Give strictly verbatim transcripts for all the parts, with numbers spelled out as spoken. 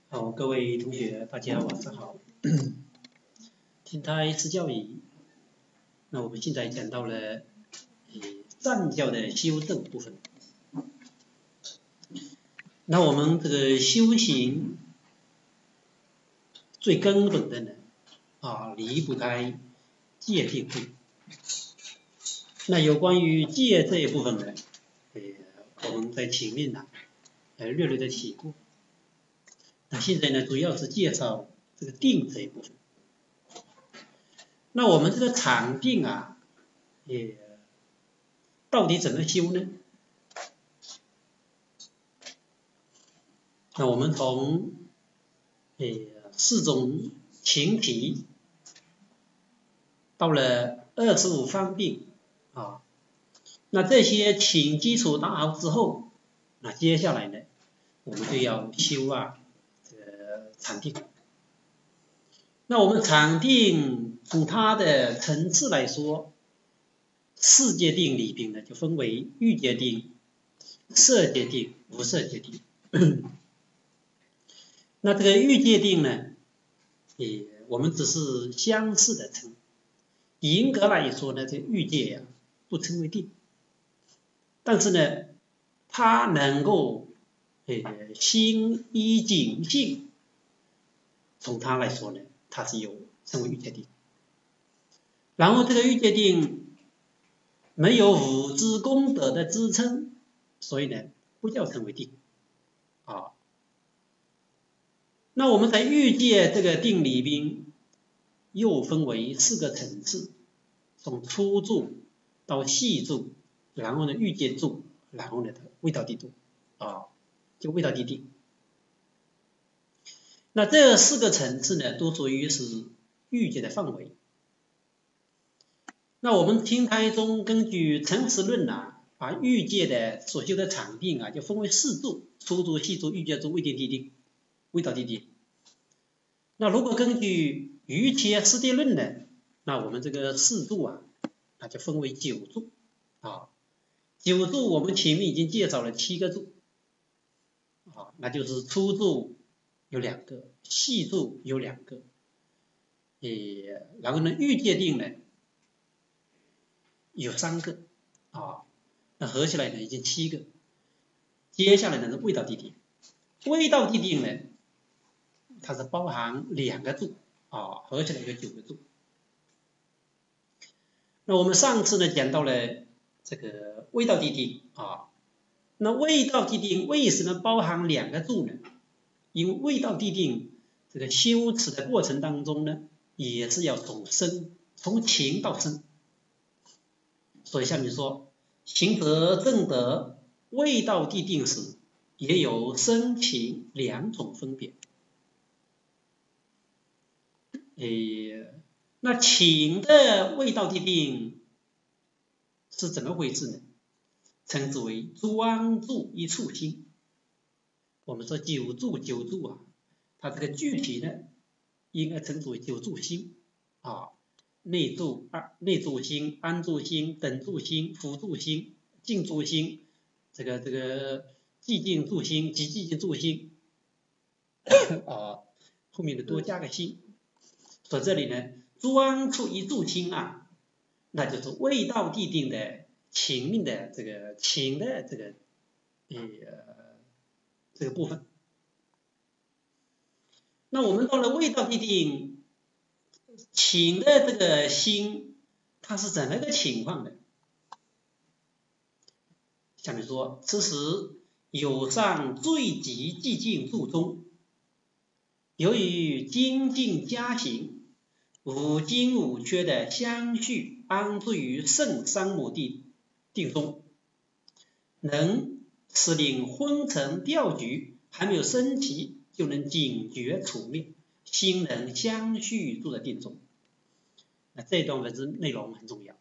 好，各位同学，大家晚上好。听胎是教育，那我们现在讲到了呃藏教的修正部分。那我们这个修行最根本的呢，啊，离不开戒定慧。那有关于戒这一部分呢，呃，我们在前面呢，呃，略略的提过。那现在呢，主要是介绍这个定这一部分。那我们这个禅定啊，也到底怎么修呢？那我们从呃四种情体到了二十五方便啊，那这些情基础打好之后，那接下来呢，我们就要修啊这个禅定。那我们禅定从它的层次来说，四界定里边呢就分为欲界定、色界定、无色界定。那这个欲界定呢，也我们只是相似的称，严格来说呢，这欲界呀、啊、不称为定，但是呢，它能够呃心依境性，从它来说呢，它是有称为欲界定。然后这个欲界定没有五支功德的支撑，所以呢，不叫称为定啊。那我们在欲界这个定里边，又分为四个层次，从初住到细住，然后呢欲界住，然后呢味道地住啊，就味道地定。那这四个层次呢，都属于是欲界的范围。那我们听胎中根据诚实论啊，把欲界的所修的禅定啊，就分为四住：初住、细住、欲界住、味界地定、味道地定。那如果根据瑜伽师地论呢，那我们这个四住啊，那就分为九住啊。九住我们前面已经介绍了七个住啊，那就是初住有两个，细住有两个，也然后呢欲界定呢有三个啊，那合起来呢已经七个。接下来呢是味道地定，味道地定呢，它是包含两个住啊，合起来有九个住。那我们上次呢讲到了这个味道地定啊，那味道地定为什么包含两个住呢？因为味道地定这个修持的过程当中呢，也是要从身从情到身。所以像你说行得正得味道地定时，也有身情两种分别。诶，那情的味道地定是怎么回事呢？称之为专注一处心。我们说九住九住啊，它这个具体呢，应该称之为九住心啊。内住二内住心、安住心、等住心、辅助心、静住心，这个这个寂静住心及寂静住心啊，后面的多加个心。所以这里呢，专处一住心啊，那就是味道地定的情命的这个情的这个呃这个部分。那我们到了味道地定。情的这个心，它是怎么个情况呢？下面说，此时有上最极寂静住中，由于精进加行，无精无缺的相续安住于圣三摩地定中，能使令昏沉掉举还没有升起，就能警觉处灭。心能相续住在定中。那这段文字内容很重要，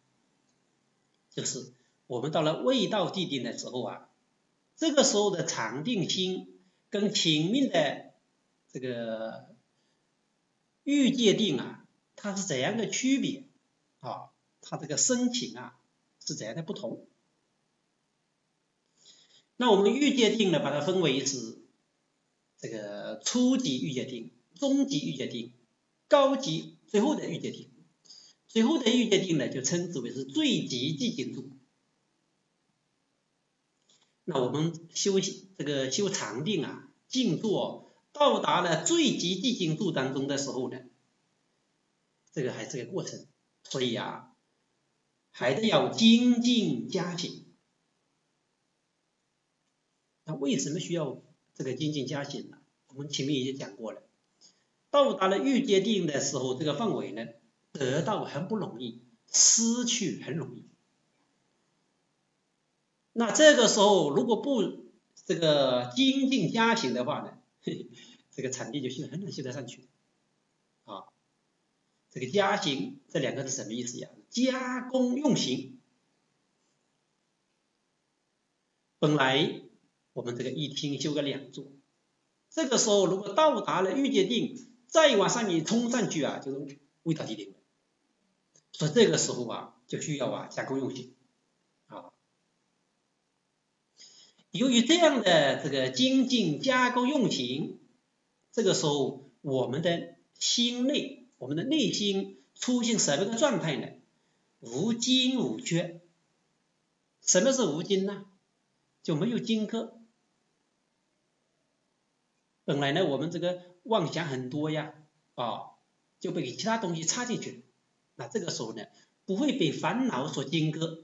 就是我们到了味道地定的时候啊，这个时候的禅定心跟情命的这个欲界定啊，它是怎样的区别啊？它这个深情啊是怎样的不同？那我们欲界定呢，把它分为是这个初级欲界定、中级欲界定、高级最后的欲界定。最后的欲界定呢，就称之为是最极寂静住。那我们修这个修禅定啊、静坐，到达了最极寂静住当中的时候呢，这个还是个过程，所以啊，还得要精进加行。那为什么需要这个精进加行呢？我们前面已经讲过了，到达了欲界定的时候，这个范围呢，得到很不容易，失去很容易。那这个时候如果不这个精进加行的话呢，嘿这个禅定就修很难修得上去啊。这个加行这两个是什么意思呀？加功用行。本来我们这个一天修个两座，这个时候如果到达了欲界定，再往上面冲上去啊，就是味道地定了。所以这个时候啊，就需要啊加功用行啊。由于这样的这个精进加功用行，这个时候我们的心内，我们的内心出现什么个状态呢？无精无缺。什么是无精呢？就没有精刻。本来呢，我们这个妄想很多呀，啊，就被其他东西插进去了。那这个时候呢，不会被烦恼所精割。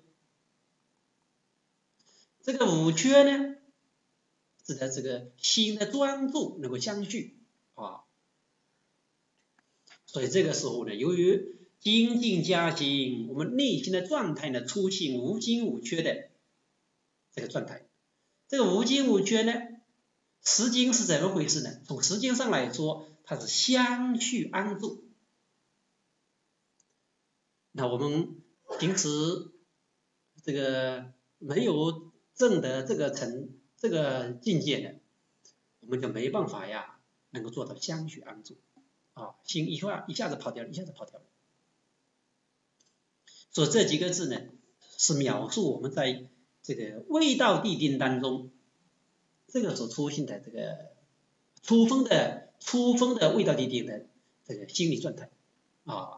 这个无缺呢，指的这个心的专注能够相续啊。所以这个时候呢，由于精进加行，我们内心的状态呢，出现无精无缺的这个状态。这个无精无缺呢，实经是怎么回事呢？从实经上来说，它是相续安住。那我们平时这个没有证得这个成这个境界呢，我们就没办法呀，能够做到相续安住啊，心一下一下子跑掉了，一下子跑掉了。所以这几个字呢，是描述我们在这个味道地定当中，这个所出现的这个初风的初风的味道地定的这个心理状态啊。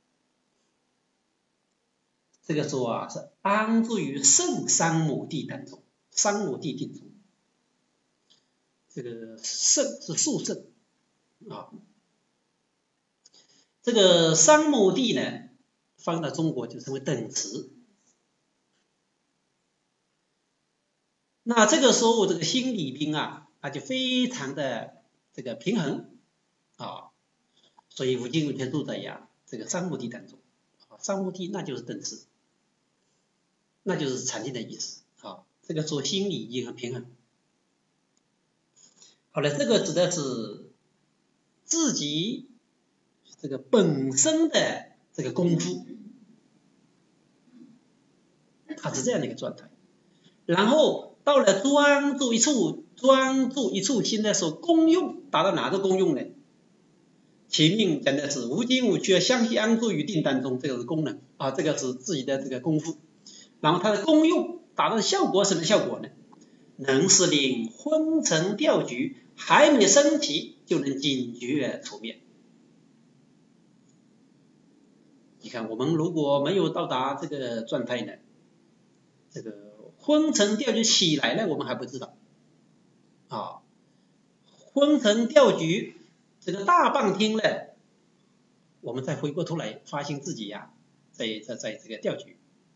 这个说啊，是安住于圣三摩地当中，三摩地定中。这个圣是速圣啊，这个三摩地呢，放到中国就称为等持。那这个时候，这个心里边啊，它就非常的这个平衡啊，所以无精无缺住在呀这个三摩地当中。三摩地那就是等持，那就是禅定的意思啊。这个说心理已经很平衡。好了，这个指的是自己这个本身的这个功夫，它是这样的一个状态。然后到了专注一处，专注一处心的时候，功用达到哪个功用呢？前面讲的是无精无缺，相续安住于定当中，这个是功能啊，这个是自己的这个功夫。然后它的功用达到的效果什么效果呢？能是令昏沉掉举还没升起，就能警觉除灭。你看，我们如果没有到达这个状态呢，这个昏沉掉举起来了，我们还不知道啊。昏沉掉举这个大半天了，我们再回过头来发现自己呀、啊，在在在这个掉举。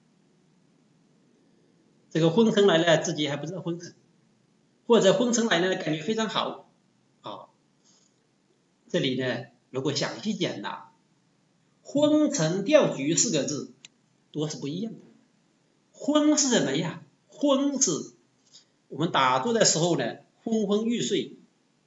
这个昏沉来了，自己还不知道昏沉，或者昏沉来了感觉非常好啊。这里呢，如果详细讲呢，昏沉掉举四个字多是不一样的。昏是什么呀？昏是我们打坐的时候呢，昏昏欲睡，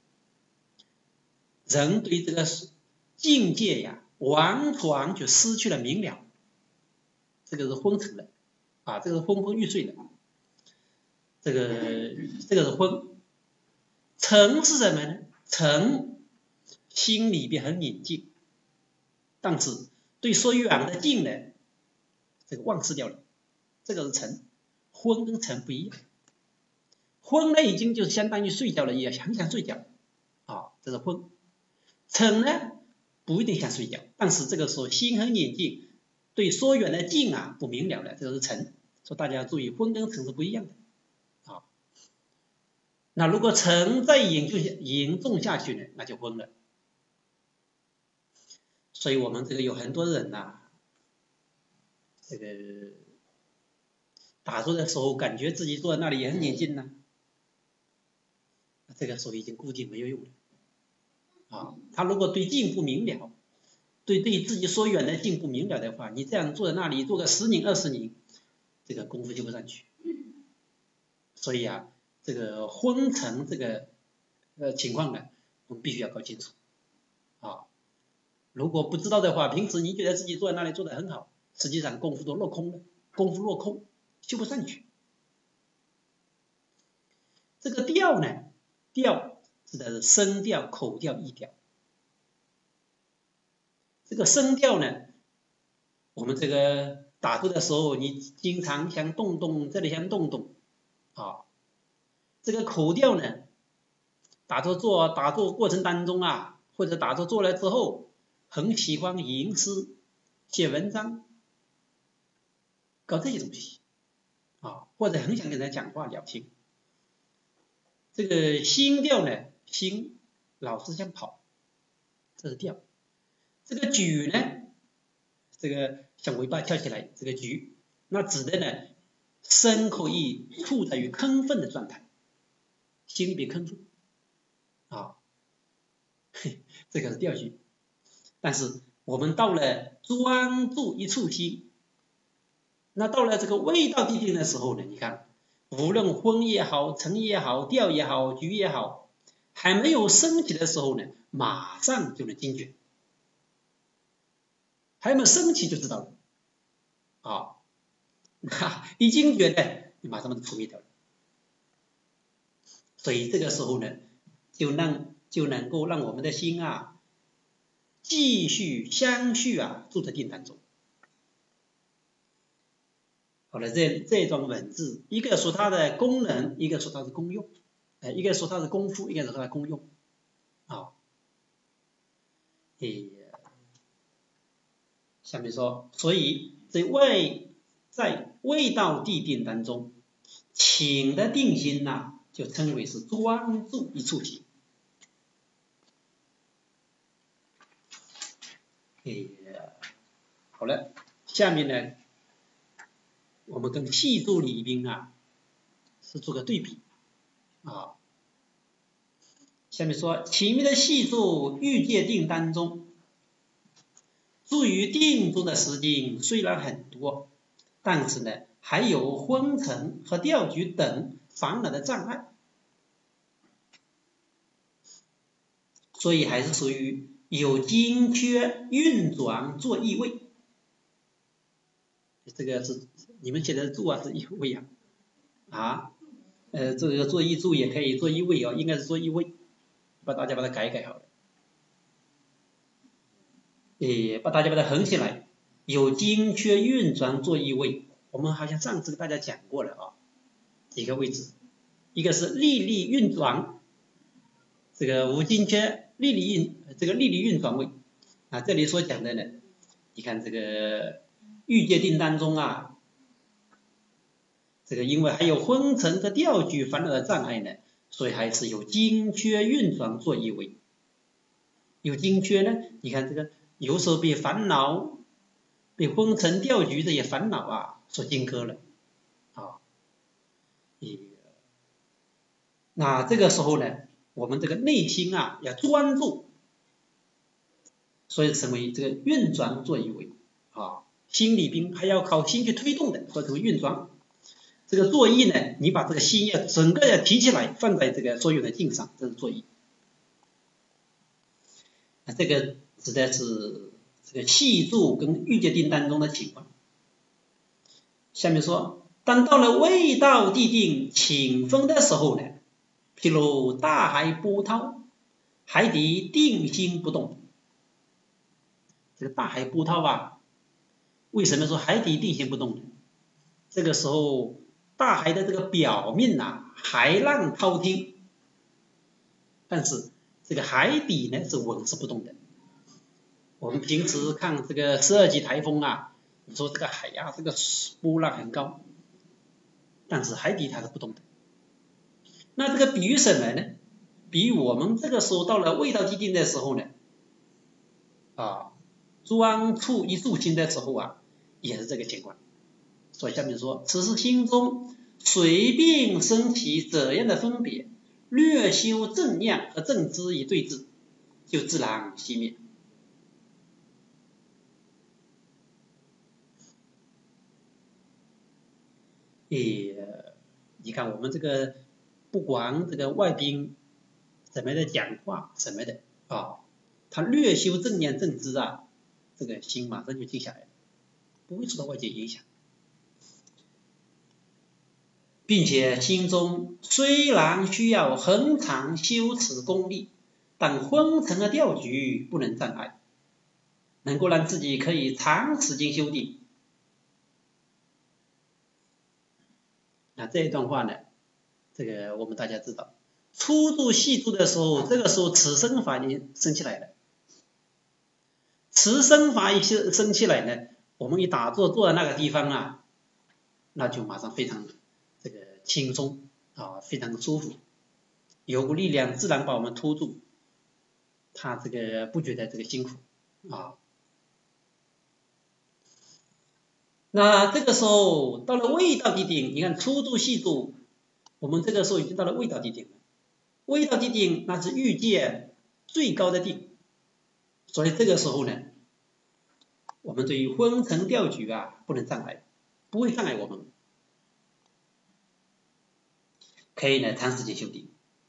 人对这个境界呀，完全就失去了明了，这个是昏沉的啊，这个是昏昏欲睡的，这个这个是昏。沉是什么呢？沉心里边很宁静，但是对所缘的静呢，这个忘失掉了，这个是沉。昏跟沉不一样，昏呢已经就是相当于睡觉了，也很想睡觉， 这是昏。沉呢不一定想睡觉，但是这个时候心很宁静，对所远的近啊不明了的，这是沉。所以大家要注意，昏跟沉是不一样的啊。那如果沉再严重严重下去呢，那就昏了。所以我们这个有很多人呐、啊，这个打坐的时候感觉自己坐在那里也很宁静呢，这个时候已经估计没有用了啊。他如果对境不明了，对对自己所远的境不明了的话，你这样坐在那里坐个十年二十年，这个功夫就不上去。所以啊，这个昏沉这个呃情况呢，我们必须要搞清楚啊。如果不知道的话，平时你觉得自己坐在那里坐得很好，实际上功夫都落空了，功夫落空，修不上去。这个调呢，调指的是声调、口调、意调。这个声调呢，我们这个打坐的时候，你经常想动动，这里想动动啊。这个口调呢，打坐做打坐过程当中啊，或者打坐做了之后，很喜欢吟诗、写文章，搞这些东西啊，或者很想跟人家讲话聊天。这个心调呢，心老是想跑，这是调。这个举呢，这个像尾巴翘起来，这个举，那指的呢，身口意处在于亢奋的状态，心里边亢奋啊，这个是调举。但是我们到了专注一处心，那到了这个味道地定的时候呢，你看，无论昏也好，沉也好，调也好，举也好，还没有升起的时候呢，马上就能惊觉，还没有升起就知道了啊，那一惊觉呢，你马上把它除灭掉了。所以这个时候呢，就让就能够让我们的心啊，继续相续啊，住在定当中。好了，这这段文字，一个说它的功能，一个说它的功用，哎，一个说它的功夫，一个说它的功用，啊，诶，下面说，所以在味在味道地定当中，请的定心呐、啊，就称为是专注一处心。诶，好了，下面呢，我们跟细住里边啊，是做个对比啊。下面说，前面的细住欲界定当中，住于定中的时间虽然很多，但是呢，还有昏沉和调举等烦恼的障碍，所以还是属于有精缺运转做意味。这个是你们写的住啊，是意味啊，啊，呃，这个做意住也可以做意味哦，应该是做意味，把大家把它改一改好了，诶，把大家把它横起来，有精缺运转做意味。我们好像上次给大家讲过了啊，几个位置，一个是力力运转，这个无精缺力力运，这个力力运转位啊，这里所讲的呢，你看这个欲界定当中啊，这个因为还有昏沉和调举烦恼的障碍呢，所以还是有精缺运转做意味。有精缺呢，你看这个有时候被烦恼、被昏沉调举这些烦恼啊所禁割了啊。那这个时候呢，我们这个内心啊要专注，所以成为这个运转做意味啊。心里边还要靠心去推动的，所以成为运转。这个作意呢，你把这个心要整个要提起来，放在这个所有的境上，这是作意。那这个指的是这个细住跟欲界定当中的情况。下面说，当到了味道地定请分的时候呢，譬如大海波涛，海底定心不动。这个大海波涛啊，为什么说海底定心不动呢？这个时候大海的这个表面啊，海浪滔天，但是这个海底呢是稳是不动的。我们平时看这个十二级台风啊，你说这个海呀、啊，这个波浪很高，但是海底它是不动的。那这个比喻什么呢？比喻我们这个时候到了未到地定的时候呢，啊，专处一处心的时候啊，也是这个情况。所以下面说，此时心中随便升起怎样的分别，略修正量和正知以对治，就自然熄灭。诶，你看我们这个不管这个外宾怎么的讲话什么的啊，他略修正量正知啊，这个心马上就静下来了，不会受到外界影响，并且心中虽然需要恒常修持功力，但昏沉的调举不能障碍，能够让自己可以长时间修定。那这一段话呢，这个我们大家知道，初住细住的时候，这个时候此生法已升起来了。此生法一升起来呢，我们一打坐坐在那个地方啊，那就马上非常这个轻松啊，非常的舒服，有股力量自然把我们拖住，他这个不觉得这个辛苦啊。那这个时候到了未到地定，你看初住细住，我们这个时候已经到了未到地定了。未到地定那是欲界最高的定，所以这个时候呢，我们对于昏沉调举啊不能障碍，不会障碍我们，可以呢长时间修定。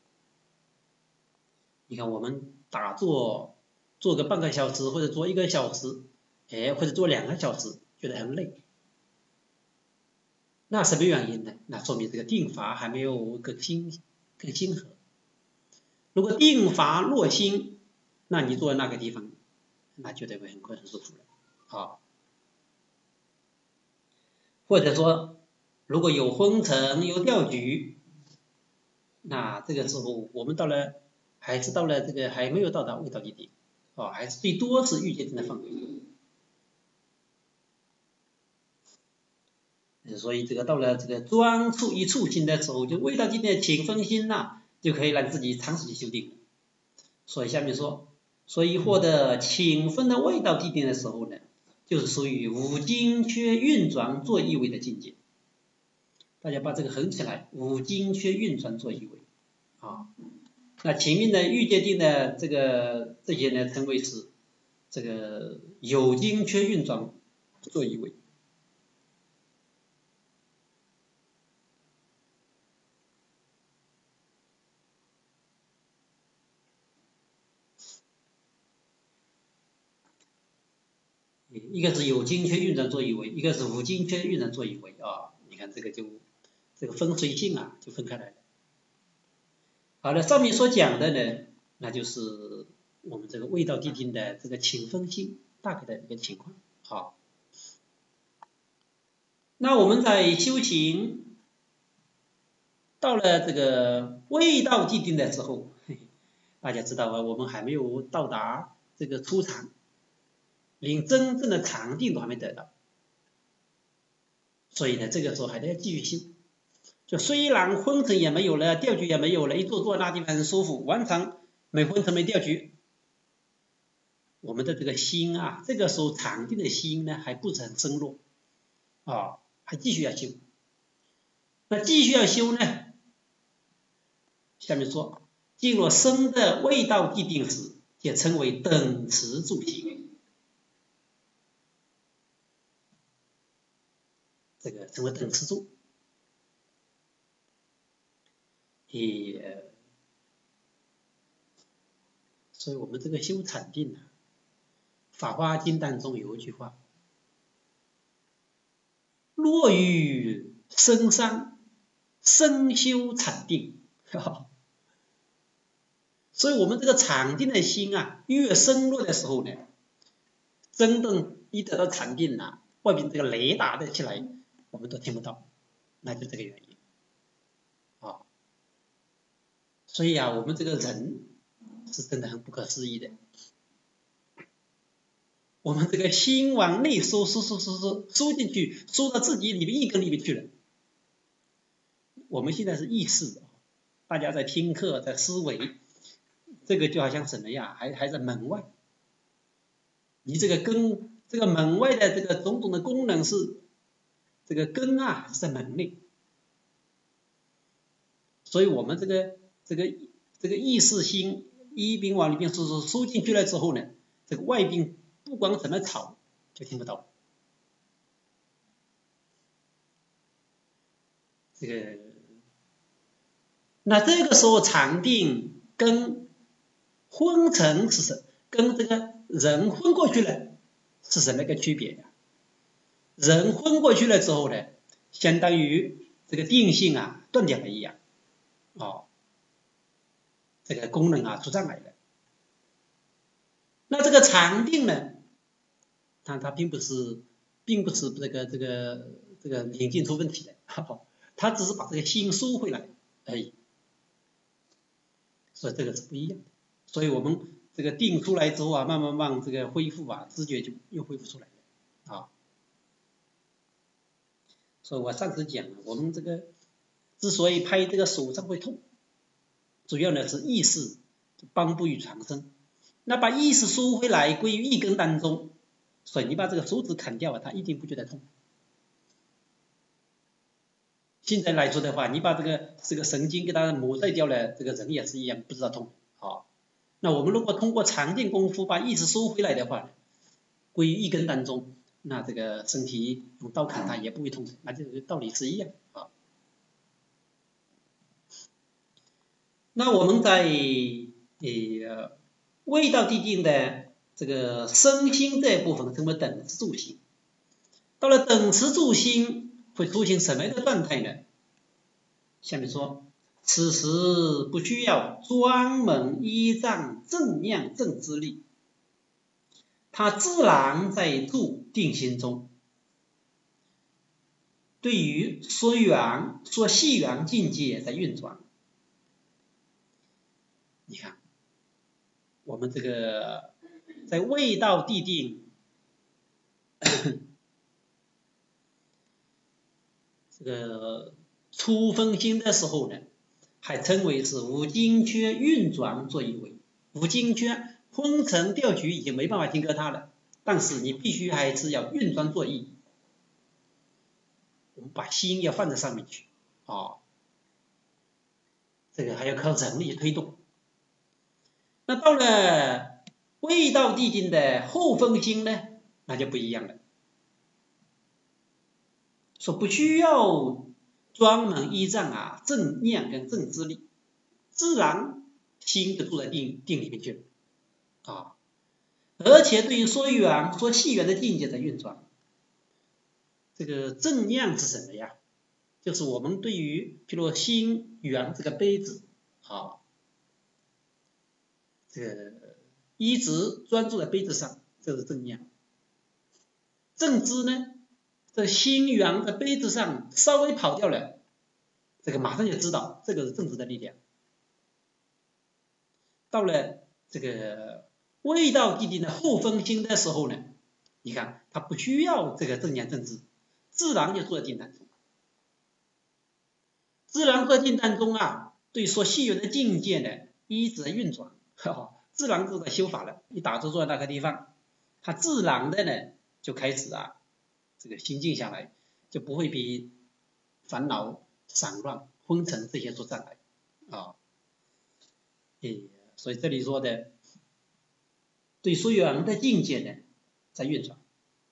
你看我们打坐做个半个小时或者做一个小时，哎，或者做两个小时，觉得很累。那什么原因呢？那说明这个定法还没有更新更新合。如果定法落心，那你坐在那个地方，那绝对会很快很舒服了啊。或者说，如果有昏沉有调举，那这个时候我们到了还是到了这个还没有到达未到地定啊，还是最多是欲界定的范围。所以这个到了这个专处一处心的时候，就未到地定的请分心呐、啊，就可以让自己长时间修定。所以下面说，所以获得请分的未到地定的时候呢，就是属于五精缺运转做一位的境界。大家把这个横起来，五精缺运转做一位啊。那前面的欲界定的这个这些呢，称为是这个有精缺运转做一位。一个是有精缺运转做一位，一个是无精缺运转做一位啊。你看这个就这个分随性啊，就分开来了。好了，上面所讲的呢，那就是我们这个未到地定的这个请分心大概的一个情况。好，那我们在修行到了这个未到地定的时候，大家知道啊，我们还没有到达这个初禅，连真正的禅定都还没得到，所以呢，这个时候还得继续修。就虽然昏沉也没有了，调举也没有了，一坐坐那地方很舒服，完全没昏沉没调举，我们的这个心啊，这个时候禅定的心呢，还不是很深入啊，还继续要修。那继续要修呢，下面说，进入深的未到地定时，也称为等持住行，这个称为等持住。也，所以我们这个修禅定啊，法华经当中有一句话，若于深山深修禅定，所以我们这个禅定的心啊，越深入的时候呢，真正一得到禅定啊，外面这个雷打的起来，我们都听不到，那就这个原因啊。所以啊，我们这个人是真的很不可思议的。我们这个心往内收，收收收收收进去，收到自己里面一根里面去了。我们现在是意识，大家在听课，在思维，这个就好像什么呀？还还在门外。你这个根，这个门外的这个种种的功能是，这个根啊是在门内。所以我们这个这个这个意识心一并往里面收收收进去了之后呢，这个外宾不管怎么吵就听不到。这个，那这个时候禅定跟昏沉是什？跟这个人昏过去了是什么个区别呀？人昏过去了之后呢，相当于这个定性啊断掉了一样。哦，这个功能啊出障碍了。那这个禅定呢，它它并不是，并不是这个这个这个临近出问题的，它只是把这个心收回来而已。所以这个是不一样的。所以我们这个定出来之后啊，慢慢慢这个恢复啊，知觉就又恢复出来了啊。所以我上次讲了，我们这个之所以拍这个手上会痛，主要呢是意识帮不于长生。那把意识收回来归于一根当中，所以你把这个手指砍掉了，它一定不觉得痛。现在来说的话，你把这个这个神经给它抹掉掉了，这个人也是一样不知道痛。好，那我们如果通过禅定功夫把意识收回来的话，归于一根当中，那这个身体用刀砍它也不会痛，那这个道理是一样啊。那我们在呃味道地定的这个身心这一部分称为等持住心。到了等持住心会出现什么样的状态呢？下面说，此时不需要专门依仗正量正知力，它自然在住定心中。对于说远说细远境界在运转。你看，我们这个在味道地定这个初分心的时候呢，还称为是五经缺运转做一位。五经缺昏沉调举已经没办法听歌它了，但是你必须还是要运转作意。我们把心要放在上面去啊、哦，这个还要靠人力推动。那到了味道地定的后分心呢，那就不一样了。说不需要专门依仗啊正念跟正知力，自然心就住在定定里面去了啊。而且对于说远说细远的境界的运转，这个正念是什么呀？就是我们对于譬如心圆这个杯子啊，这个一直专注在杯子上，这是正念。正知呢，这心圆在杯子上稍微跑掉了，这个马上就知道，这个是正知的力量。到了这个味道地定的后分心的时候呢，你看它不需要这个正念正知，自然就住在定当中。自然和定当中啊，对说细远的境界呢，一直在运转，呵呵，自然就在修法了。你打坐坐在那个地方，它自然的呢就开始啊，这个心静下来，就不会被烦恼、散乱、昏沉这些所障碍啊。诶，所以这里说的对说远的境界呢，在运转。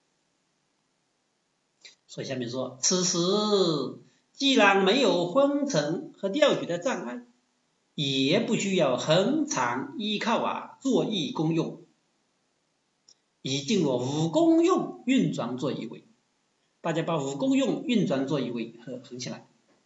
所以下面说，此时既然没有昏沉和调举的障碍，也不需要恒常依靠啊作意功用，以进入五功用运转做一位。大家把五功用运转做一位合合起来。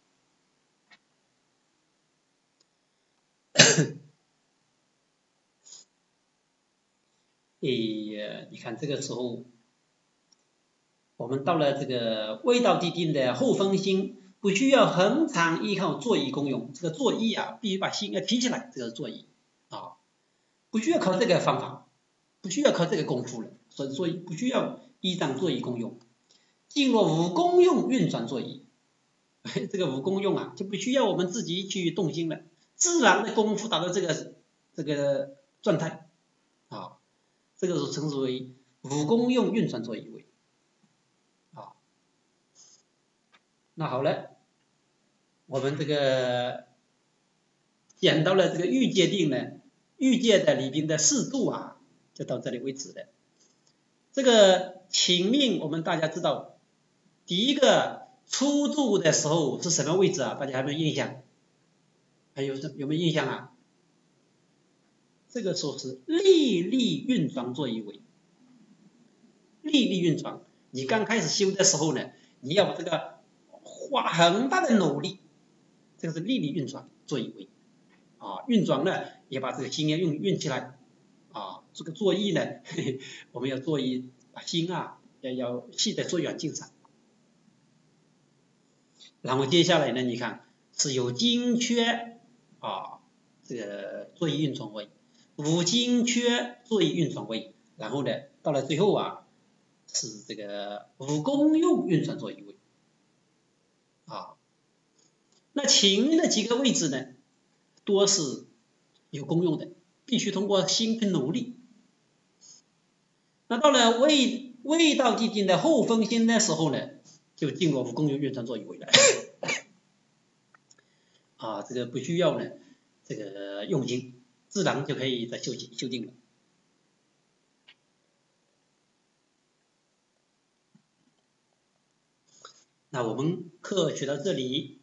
诶，你看这个时候，我们到了这个味道地定的后分心，不需要恒常依靠作意功用。这个作意啊，必须把心要提起来，这个是作意啊。 不需要靠这个方法，不需要靠这个功夫了，所以所以不需要依仗作意功用，经络无功用运转作意，这个无功用啊，就不需要我们自己去动心了，自然的功夫达到这个这个状态啊，这个是称之为无功用运转作意位啊。那好了，我们这个讲到了这个欲界定呢，欲界的里边的四度啊，就到这里为止了。这个请命我们大家知道，第一个初度的时候是什么位置啊？大家有没有印象？还有有没有印象啊？这个时候是历历运转作意位，历历运转。你刚开始修的时候呢，你要这个花很大的努力，这个是历历运转作意位啊。运转呢，也把这个心要运运起来啊。这个作意呢，呵呵我们要作意把心啊要要系在做远近上。然后接下来呢，你看是有精缺啊，这个作意运转位，无精缺作意运转位，然后呢，到了最后啊，是这个无功用运转作意位啊。那前面的几个位置呢，多是有功用的，必须通过心去努力。那到了未未到地定的后分心的时候呢，就进入无功用运转作意位了啊，这个不需要呢，这个用心，自然就可以在修行修定了。那我们课学到这里，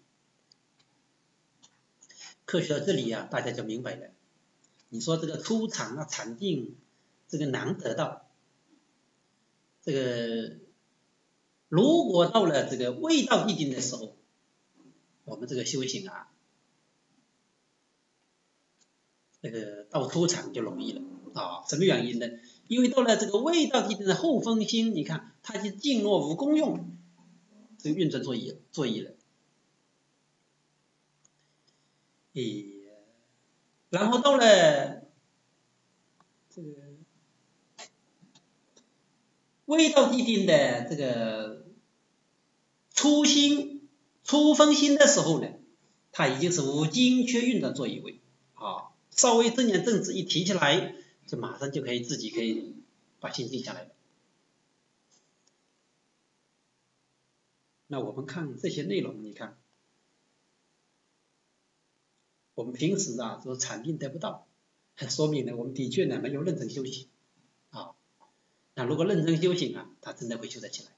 课学到这里啊，大家就明白了。你说这个初禅啊、禅定，这个难得到。这个如果到了这个未到地定的时候，我们这个修行啊，这个到初禅就容易了啊。什么原因呢？因为到了这个未到地定的后分心，你看它就静若无功用，这个运转作意作意了。诶，然后到了这个未到地定的这个初心、初分心的时候呢，它已经是无精缺运转作意位啊，稍微正念正知一提起来，就马上就可以自己可以把心静下来了。那我们看这些内容，你看，我们平时啊说禅定得不到，说明呢我们的确呢没有认真修行啊。那如果认真修行啊，他真的会修得起来。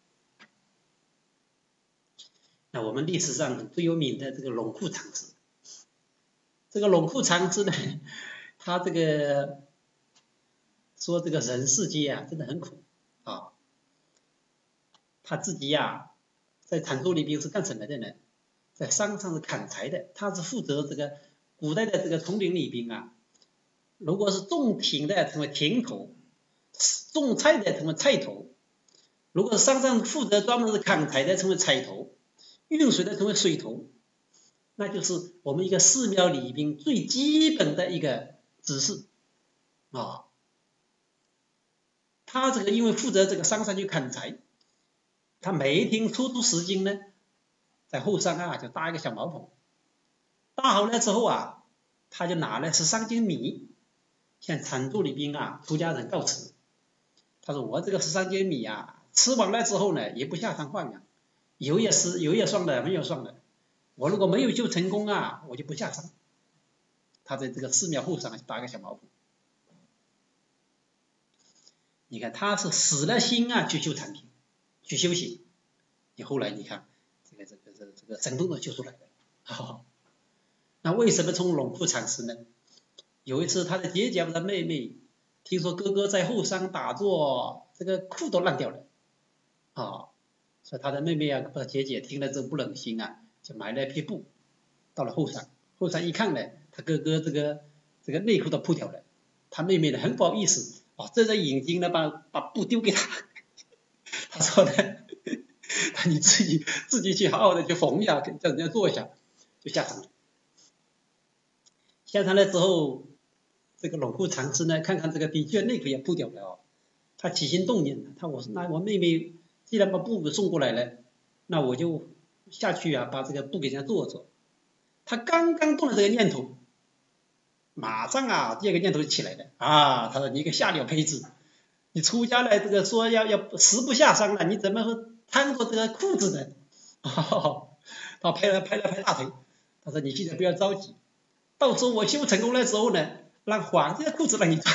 那我们历史上最有名的这个龙库禅师，这个龙库禅师呢，他这个说这个人世界啊真的很苦啊，他自己呀、啊、在禅宗里边是干什么的呢？在山上是砍柴的，他是负责这个古代的这个丛林里边啊，如果是种田的成为田头，种菜的成为菜头，如果是山上负责专门是砍柴的成为柴头，运水的成为水头，那就是我们一个寺庙里边最基本的一个指示啊。他这个因为负责这个山上去砍柴，他每一天抽出时间呢，在后山啊就搭一个小茅棚，搭好了之后啊，他就拿了十三斤米，向禅宗里边啊出家人告辞。他说我这个十三斤米啊，吃完了之后呢，也不下山放养，有也是有也算了，没有算了。我如果没有修成功啊，我就不下山。他在这个寺庙后山搭个小茅棚。你看他是死了心啊去修禅定，去修行。你后来你看这个这个这个这个神通都修出来了。哦，那为什么从龙库禅师呢？有一次他的姐姐的妹妹听说哥哥在后山打坐，这个裤都烂掉了啊、哦，所以他的妹妹啊，不姐姐听了之后不忍心啊，就买了一匹布，到了后山，后山一看呢，他哥哥这个这个内裤都破掉了，他妹妹呢很不好意思啊，睁着眼睛呢把把布丢给他，他说呢，你自己自己去好好的去缝一下，叫人家做一下，就下山了。下山了之后， 这个冷库长师呢，看看这个的确内裤也铺掉了哦，他起心动念了，他我说那我妹妹既然把布给送过来了，那我就下去啊，把这个布给人家做做。他刚刚动了这个念头，马上啊，第二个念头就起来了啊，他说你一个下流胚子，你出家来这个说要要食不下商了，你怎么会穿着这个裤子呢？哦，他拍了拍了拍大腿，他说你记得不要着急，到时候我修成功的时候呢，让皇帝的裤子让你穿。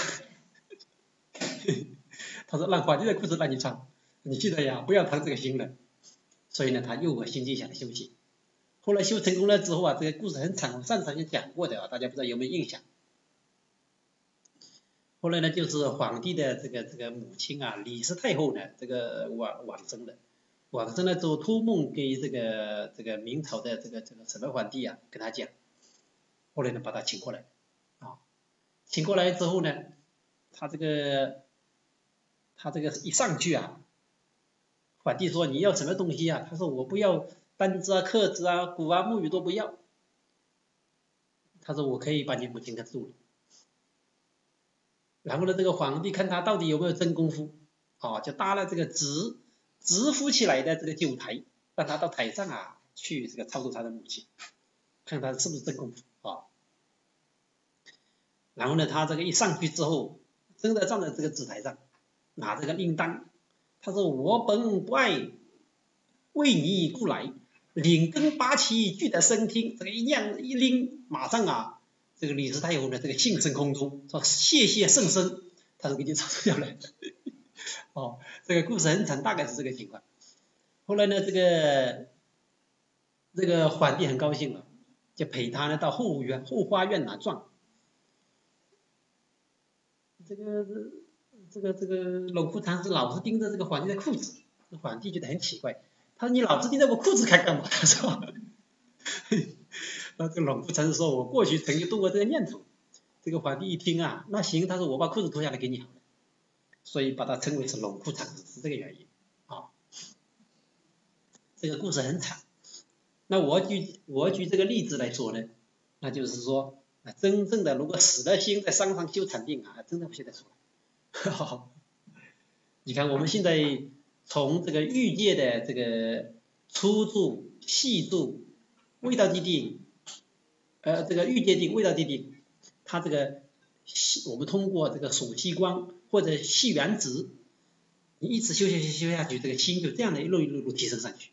他说让皇帝的裤子让你穿，你记得呀，不要贪这个心了。所以呢，他又和心静下来修行。后来修成功了之后啊，这个故事很长，我上场也讲过的啊，大家不知道有没有印象？后来呢，就是皇帝的这个这个母亲啊，李氏太后呢，这个往往生了，往生了之后托梦给这个这个明朝的这个这个什么皇帝啊，跟他讲，后来呢把他请过来啊，请过来之后呢，他这个他这个一上去啊，皇帝说你要什么东西啊？他说我不要单子啊、刻子啊、鼓啊、木鱼都不要，他说我可以把你母亲给住了。然后呢，这个皇帝看他到底有没有真功夫，啊，就搭了这个直直扶起来的这个酒台，让他到台上啊去这个操作他的母亲，看他是不是真功夫啊。然后呢，他这个一上去之后，真的站在这个指台上，拿这个铃铛，他说我本不爱为你故来，领根拔起俱得升听，这个一亮一拎，马上啊。这个李氏太后呢，这个兴升空中，说谢谢圣僧，他就给你操作掉了。哦，这个故事很长，大概是这个情况。后来呢，这个这个皇帝很高兴了，就陪他呢到后院后花园哪转。这个这个这个冷库长是老是盯着这个皇帝的裤子，皇帝觉得很奇怪，他说你老是盯着我裤子看干嘛？他说。那这个冷库长说，我过去曾经动过这个念头。这个皇帝一听啊，那行，他说我把裤子脱下来给你好了，所以把它称为是冷库长，是这个原因啊。这个故事很长，那我举我举这个例子来说呢，那就是说，啊，真正的如果死了心在山上修禅定啊，真的不现在出来。你看我们现在从这个欲界的这个初住、细住、味道地定。呃，这个欲界定、味道地定，它这个我们通过这个数息光或者细原子，你一直修修修修下去，这个心就这样的一路一路一路提升上去。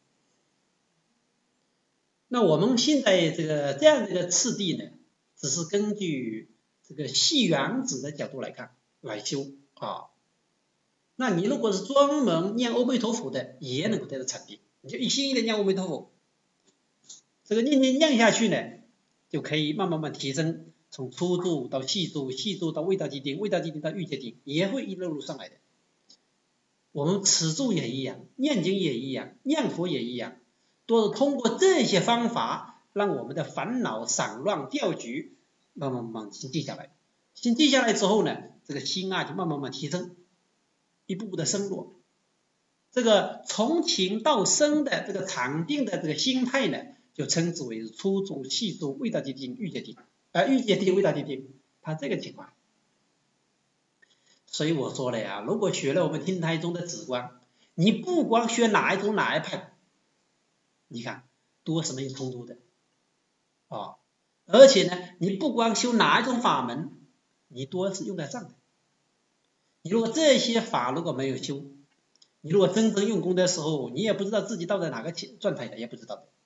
那我们现在这个这样的一个次第呢，只是根据这个细原子的角度来看来修啊。那你如果是专门念阿弥陀佛的，也能够得到禅定，你就一心一意的念阿弥陀佛，这个念念念下去呢。就可以慢慢慢提升，从初住到细住，细住到味道地定，味道地定到欲界定，也会一路路上来的。我们持住也一样，念经也一样，念佛也一样，都是通过这些方法，让我们的烦恼散乱掉局，慢慢慢心静下来。心静下来之后呢，这个心啊就慢慢慢提升，一步步的升落。这个从情到生的这个禅定的这个心态呢，就称之为初住、细住、味道地定、欲界定，呃，欲界定、味道地定，它这个情况。所以我说了呀，如果学了我们听台中的止观，你不光学哪一种哪一派，你看多什么有冲突的啊、哦！而且呢，你不光修哪一种法门，你多是用得上的。你如果这些法如果没有修，你如果真正用功的时候，你也不知道自己到底哪个状态的，也不知道的。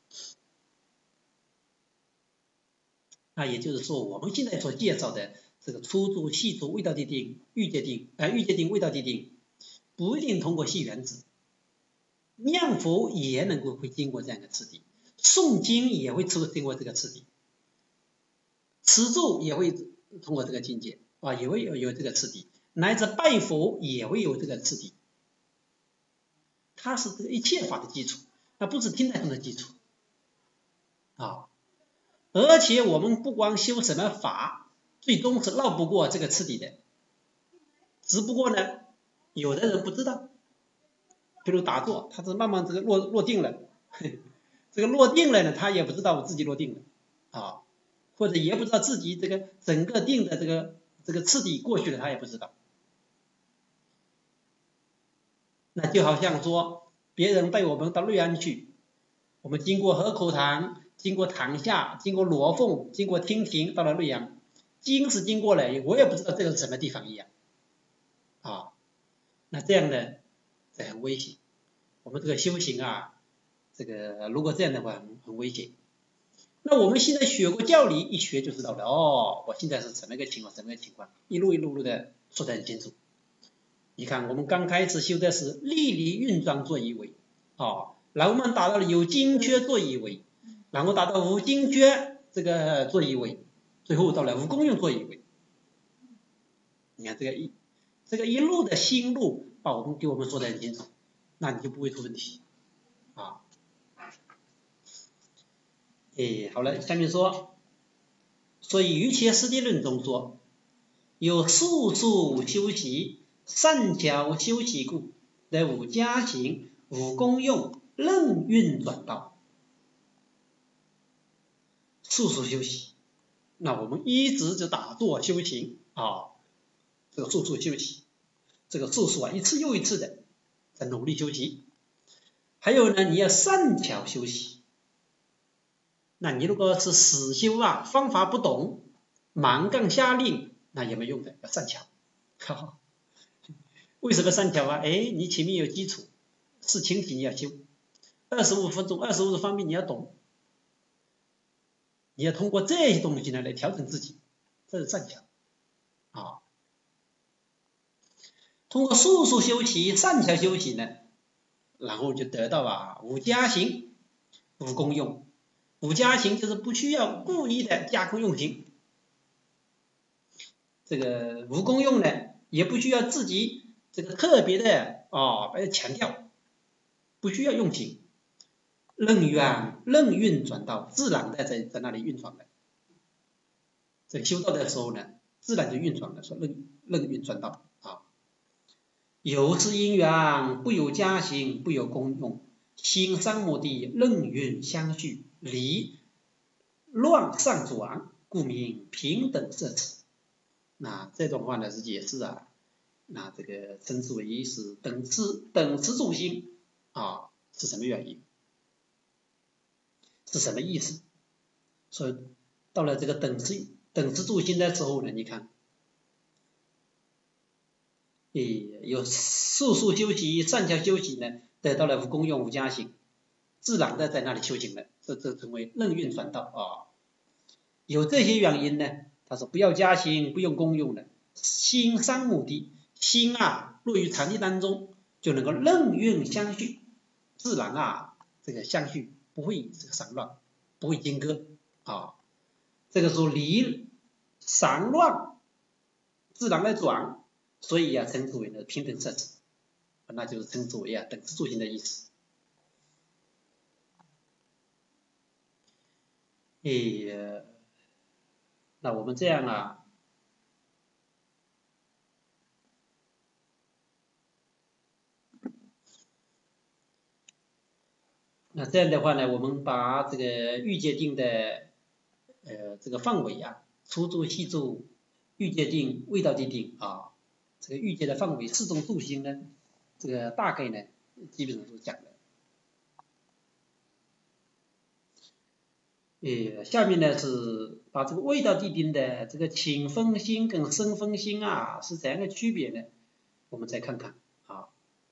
那也就是说，我们现在所介绍的这个初住、细住、味道地定、欲界定，呃，欲界定、味道地定，不一定通过细原子，念佛也能够会经过这样的次第，诵经也会经过这个次第，持咒也会通过这个境界啊，也会有有这个次第，乃至拜佛也会有这个次第，它是这个一切法的基础，那不是听台中的基础啊。而且我们不光修什么法，最终是绕不过这个次第的。只不过呢，有的人不知道，比如打坐，他是慢慢这个落落定了，这个落定了呢，他也不知道我自己落定了啊，或者也不知道自己这个整个定的这个这个次第过去了他也不知道。那就好像说别人带我们到瑞安去，我们经过河口塘，经过塘下，经过罗凤，经过汀亭，到了瑞阳，经是经过了，我也不知道这个是什么地方一样啊。那这样呢，这很危险。我们这个修行啊，这个如果这样的话很很危险。那我们现在学过教理，一学就知道了哦，我现在是什么个情况，什么个情况，一路一路路的说得很清楚。你看我们刚开始修的是历离运转做一为，哦，然后我们达到了有精缺做一为，然后达到无精缺这个做一为，最后到了无功用做一为。你看这个一这个一路的心路把我们给我们说得很清楚，那你就不会出问题啊。哎，好了，下面说，所以《瑜伽师地论》中说，有术数修习，善巧修习故，得无家行，无功用，任运转道。术数修习，那我们一直就打坐修行啊，这个术数修习，这个术数啊，一次又一次的在努力修习。还有呢，你要善巧修习。那你如果是死修啊，方法不懂，蛮干瞎令，那也没用的，要善巧。为什么善巧啊？哎，你前面有基础，是清体你要修，二十五分钟，二十五方面你要懂，你要通过这些东西呢来调整自己，这是善巧啊。通过术数修习、善巧修习呢，然后就得到啊无家行、无功用。无家行就是不需要故意的加工用行，这个无功用呢，也不需要自己这个特别的哦来强调，不需要用行，任缘任运转道，自然的在在那里运转的。这个修道的时候呢，自然就运转了，说任任运转道啊。有之因缘，不有家行，不有功用，心三摩地任运相续，离乱上转，故名平等摄持。那这种话呢是解释啊，那这个称之为是等持等持住心啊，是什么原因？是什么意思？所以到了这个等持等持住心的时候呢，你看，诶，有术数修习、善巧修习呢，得到了无功用、无家行，自然的在那里修行了，这这成为任运转道啊。有这些原因呢，他说不要家行，不用功用的，心三摩地，心啊落于禅定当中，就能够任运相续，自然啊这个相续不会这个散乱，不会间隔啊。这个时候离散乱，自然的转，所以啊称之为呢平等摄持，那就是称之为啊等持住行的意思。诶，那我们这样啊，那这样的话呢，我们把这个欲界定的呃这个范围啊，初住、细住、欲界定、味道界定啊，这个欲界的范围四种住行呢，这个大概呢基本上都讲了。呃，下面呢是把这个味道地定的这个请分心跟生分心啊是怎样的区别呢？我们再看看啊。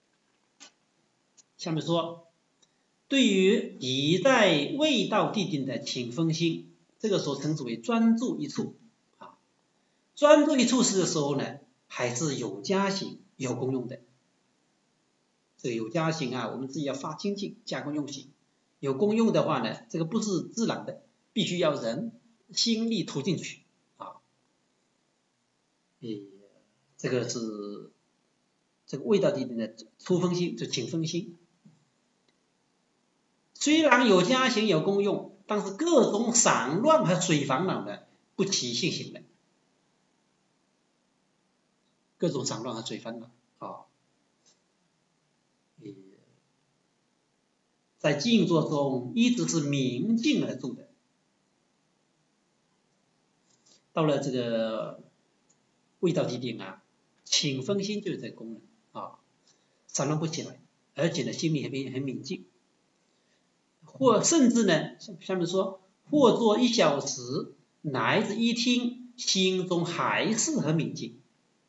下面说，对于已在味道地定的请分心，这个时候称之为专注一处啊。专注一处时的时候呢，还是有家行、有功用的。这个有家行啊，我们自己要发精进，加工用行。有功用的话呢，这个不是自然的，必须要人心力投进去啊。诶，这个是这个味道地定的初分心，就请分心。虽然有家行有功用，但是各种散乱和水烦恼呢不起信行的，各种散乱和水烦恼啊。在静坐中一直是明镜而住的，到了这个味道地定啊，请分心就是这个功能啊，散乱不起来，而且呢心里很很敏静，或甚至呢，下面说，或坐一小时，乃至一听，心中还是很敏静。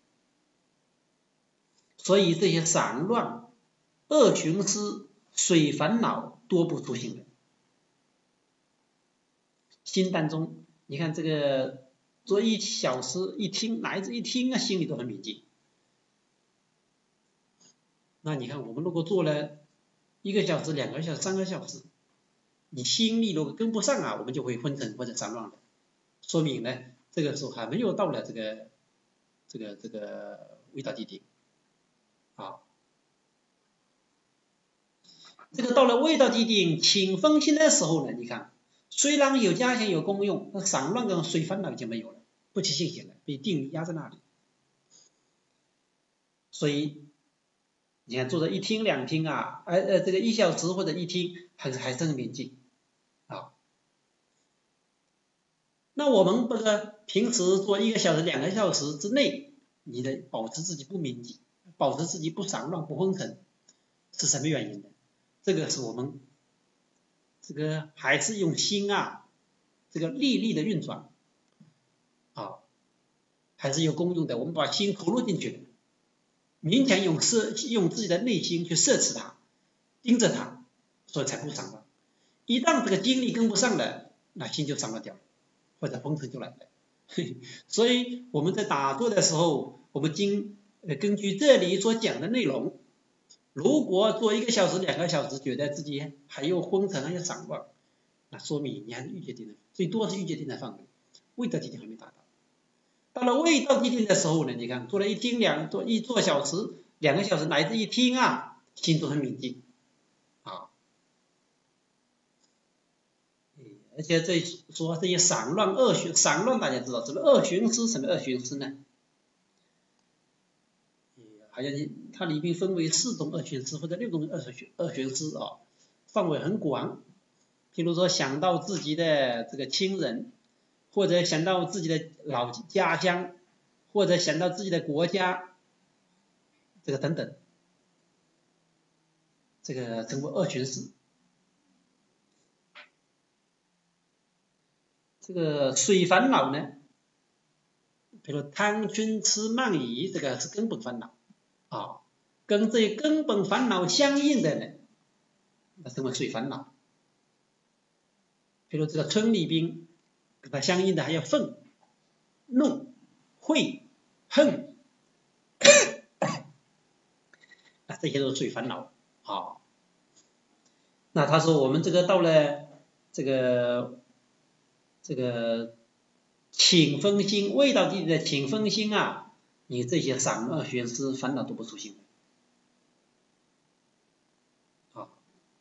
所以这些散乱、恶寻思、水烦恼多不出心的。心当中，你看这个做一小时一听，乃至一听啊，心里都很敏静。那你看我们如果做了一个小时、两个小时、三个小时，你心力如果跟不上啊，我们就会昏沉或者散乱了。说明呢，这个时候还没有到了这个这个这个味道地定啊。这个到了味道地定，请分心的时候呢，你看虽然有加行有功用，那散乱跟水烦恼已经没有了，不起性行了，被定力压在那里。所以你看做着一听两听啊，呃呃这个一小时或者一听，还是还是很敏静啊。那我们这个平时做一个小时、两个小时之内，你的保持自己不敏静，保持自己不散乱、不昏沉，是什么原因呢？这个是我们这个还是用心啊，这个力力的运转啊，还是有功用的。我们把心投入进去的，勉强用摄用自己的内心去摄持它，盯着它，所以才不散乱。一旦这个精力跟不上了，那心就散乱掉了，或者昏沉就来了。所以我们在打坐的时候，我们经呃根据这里所讲的内容，如果做一个小时、两个小时，觉得自己还有昏沉还有散乱，那说明你还是欲界定的，最多是欲界定的范围，味道地定还没达到。到了味道地定的时候呢，你看做了一听两做一做小时、两个小时，乃至一听啊，心都很敏静啊。而且这说这些散乱恶循散乱，大家知道什么恶循思？什么恶循思呢？好像它里面分为四种恶循思或者六种恶循恶循思啊，范围很广。譬如说想到自己的这个亲人，或者想到自己的老家乡，或者想到自己的国家，这个等等，这个称为恶循思。这个水烦恼呢，比如贪嗔痴慢疑，这个是根本烦恼啊，跟这根本烦恼相应的呢，那称为水烦恼。比如这个村里边跟它相应的还有愤、怒、恚、恨，啊，这些都是水烦恼啊。那他说我们这个到了这个这个请分心味道地的请分心啊，你这些散乱玄思烦恼都不出现啊。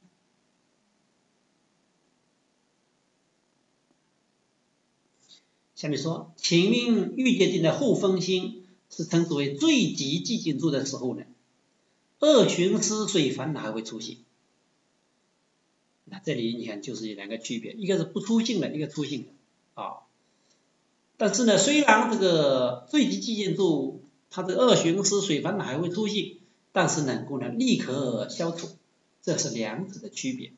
下面说请命欲界定的后分心是称之为最极寂静住的时候呢，恶寻思水烦恼还会出现。那这里你看就是有两个区别，一个是不出现的，一个出现的啊。但是呢，虽然这个最极寂静住，它的恶寻思水烦恼还会出现，但是能够呢立刻消除，这是两者的区别。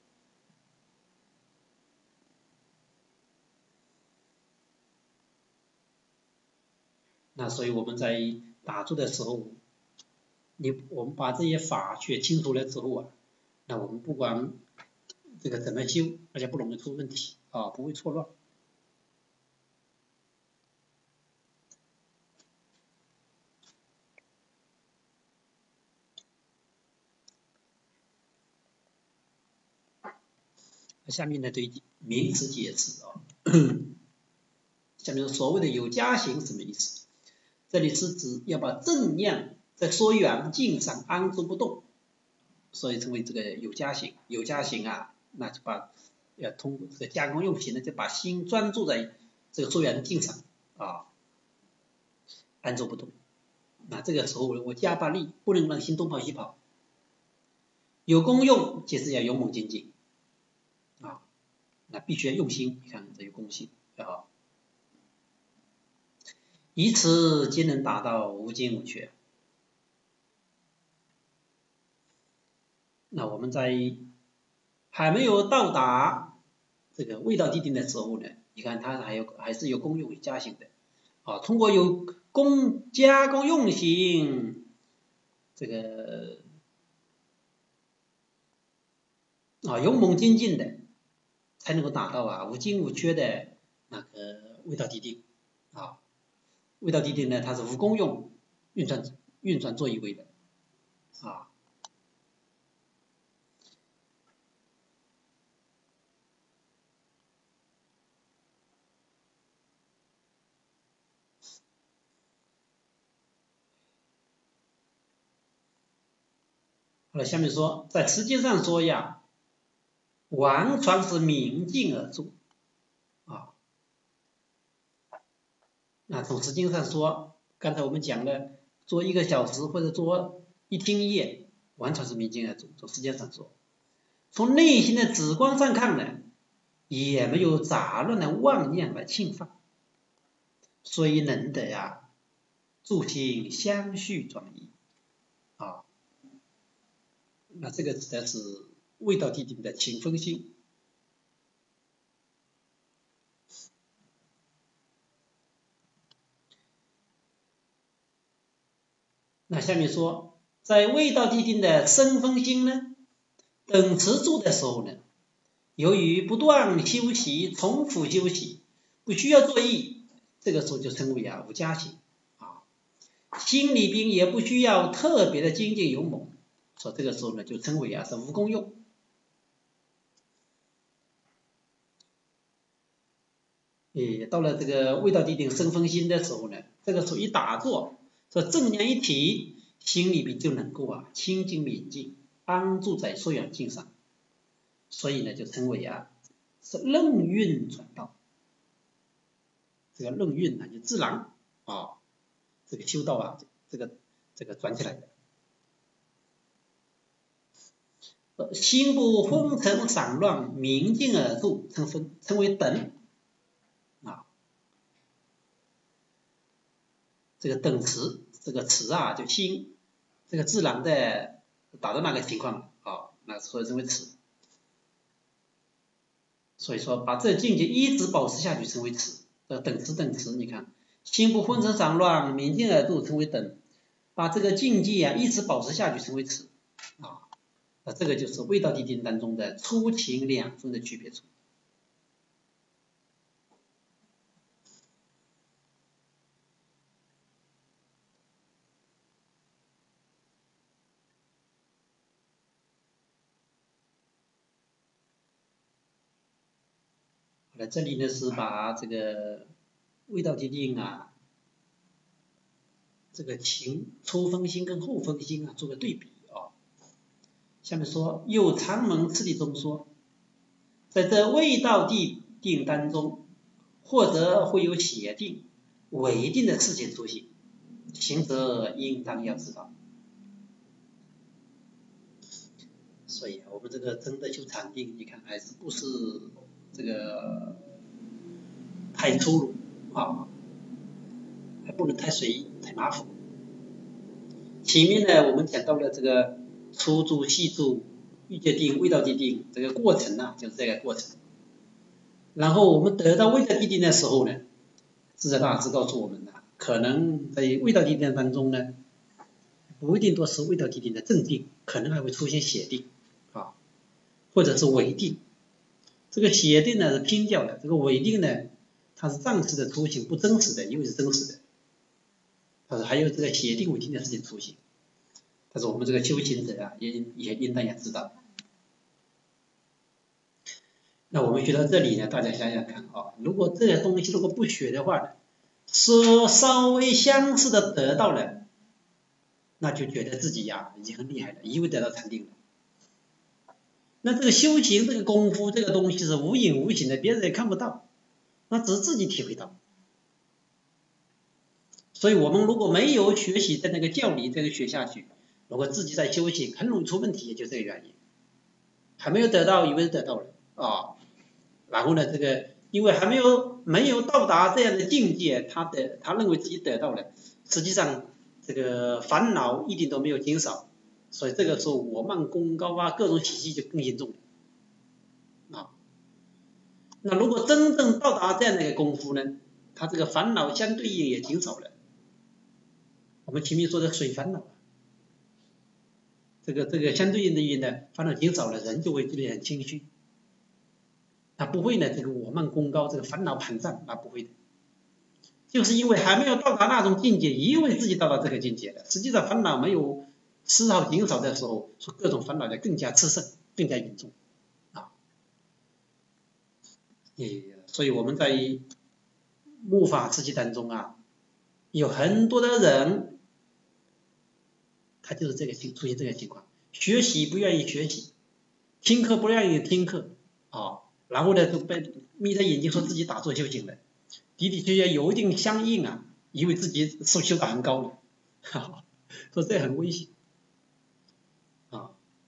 那所以我们在打坐的时候，你我们把这些法学清楚了之后啊，那我们不管这个怎么修，而且不容易出问题啊，不会错乱。下面呢对名词解释啊，下面所谓的有加行什么意思？这里是指要把正量在说缘境上安住不动，所以称为这个有加行。有加行啊，那就把要通过这个加工用行呢，就把心专注在这个说缘境上啊，安住不动。那这个时候我加把力，不能让心东跑西跑。有功用就是要勇猛精进啊，那必须要用心。你看这有功性啊。 以此皆能达到无尽无缺。那我们在还没有到达这个味道地定的时候呢，你看它还有还是有功用与加行的啊，通过有功加工用行这个啊勇猛精进的，才能够达到啊无尽无缺的那个味道地定啊。味道地定呢，它是无功用运转运转做一位的啊。好了，下面说，在实际上说呀，完全是明镜而住啊。那从实际上说，刚才我们讲了，做一个小时或者做一天一夜，完全是明镜而住。从时间上说，从内心的直观上看呢，也没有杂乱的妄念来侵犯，所以能得呀，住心相续转移啊。那这个指的是味道地定的清风心。那下面说，在味道地定的生风心呢，等持住的时候呢，由于不断修习、重复修习，不需要作意，这个时候就称为啊无加行啊。心里边也不需要特别的精进勇猛，所以这个时候呢就称为啊是无功用。诶，到了这个味道地定生风心的时候呢，这个时候一打坐，说正念一体，心里边就能够啊清净明净，安住在所缘境上，所以呢就称为啊是任运转道。这个任运呢就自然啊，这个修道啊，这个这个转起来的。心不昏沉散乱，明净而住，称分称为等啊。这个等持，这个持啊，就心这个自然的达到那个情况啊，那所以称为持。所以说把这境界一直保持下去，称为持。这等持等持，你看心不昏沉散乱，明净而住，称为等。把这个境界啊一直保持下去，称为持啊。那这个就是味道地定当中的初情两分的区别处。那这里呢是把这个味道地定啊，这个情初分心跟后分心啊做个对比啊。下面说，有禅门次第中说，在这味道地定当中，或者会有邪定、违定的事情出现，行者应当要知道。所以我们这个真的修禅定，你看还是不是这个太粗鲁啊，还不能太随意、太马虎。前面呢，我们讲到了这个初住、细住、欲界定、味道地定这个过程啊，就是这个过程。然后我们得到味道地定的时候呢，智者大师告诉我们呢，可能在味道地定当中呢，不一定都是味道地定的正定，可能还会出现邪定啊，或者是违定。这个邪定呢是偏掉的，这个违定呢，它是暂时的出现，不真实的，因为是真实的。但是还有这个邪定违定的事情出现，但是我们这个修行者啊，也也应当也知道。那我们学到这里呢，大家想想看啊，如果这些东西如果不学的话呢，说稍微相似的得到了，那就觉得自己呀已经很厉害了，以为得到禅定了。那这个修行这个功夫这个东西是无影无形的，别人也看不到，那只是自己体会到。所以我们如果没有学习在那个教理这个学下去，如果自己在修行，很容易出问题，也就是这个原因。还没有得到，以为得到了啊，然后呢，这个因为还没有没有到达这样的境界，他的他认为自己得到了，实际上这个烦恼一点都没有减少，所以这个时候我慢功高啊，各种习气就更严重了啊。那如果真正到达这样的一个功夫呢，他这个烦恼相对应也减少了。我们前面说的水烦恼，这个这个相对应的应呢，烦恼减少了，人就会觉得很清虚。他不会呢，这个我慢功高，这个烦恼膨胀，那不会的。就是因为还没有到达那种境界，以为自己到达这个境界了，实际上烦恼没有丝毫减少的时候，说各种烦恼就更加炽盛，更加严重啊。也所以我们在末法时期当中啊，有很多的人，他就是这个情出现这个情况，学习不愿意学习，听课不愿意听课啊，然后呢就被眯着眼睛说自己打坐修行了，的的确确有一定相应啊，以为自己修修得很高了，哈哈，说这很危险啊。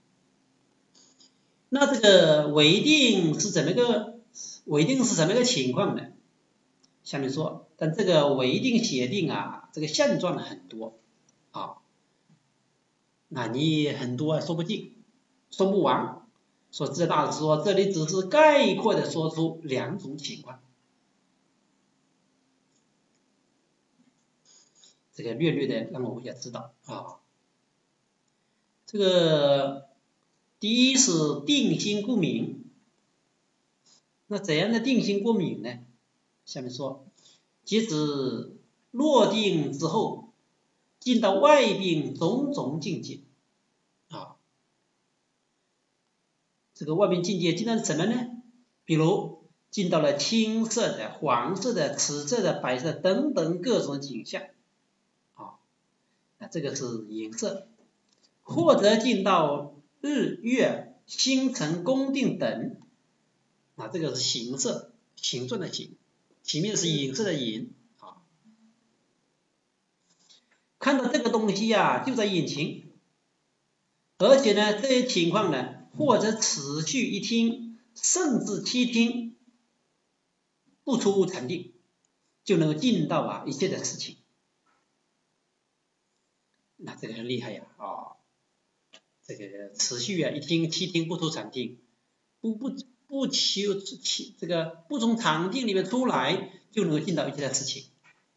那这个违定是怎么个违定是什么个情况呢？下面说，但这个违定邪定啊，这个现状很多啊，那你很多说不尽，说不完。说智大师说，这里只是概括的说出两种情况，这个略略的让我们也知道啊。这个第一是定心不明，那怎样的定心不明呢？下面说，即指落定之后，进到外边种种境界啊。这个外边境界进到什么呢？比如进到了青色的、黄色的、紫色的、白色等等各种景象啊，那这个是颜色，或者进到日月星辰宫定等，啊，这个是形色，形状的形，前面是颜色的颜啊。看到这个东西啊，就在眼前，而且呢，这些情况呢，或者持续一听，甚至七听，不出禅定，就能够进到啊一切的事情。那这个很厉害呀啊！这个持续啊一听七听不出禅定，不不不求这个不从禅定里面出来，就能够进到一切的事情，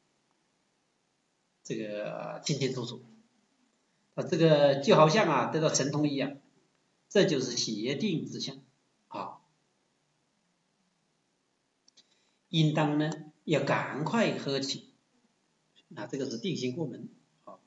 这个清清楚楚。啊，这个就好像啊得到神通一样，这就是邪定之相啊。应当呢要赶快喝起，那这个是定心过门啊。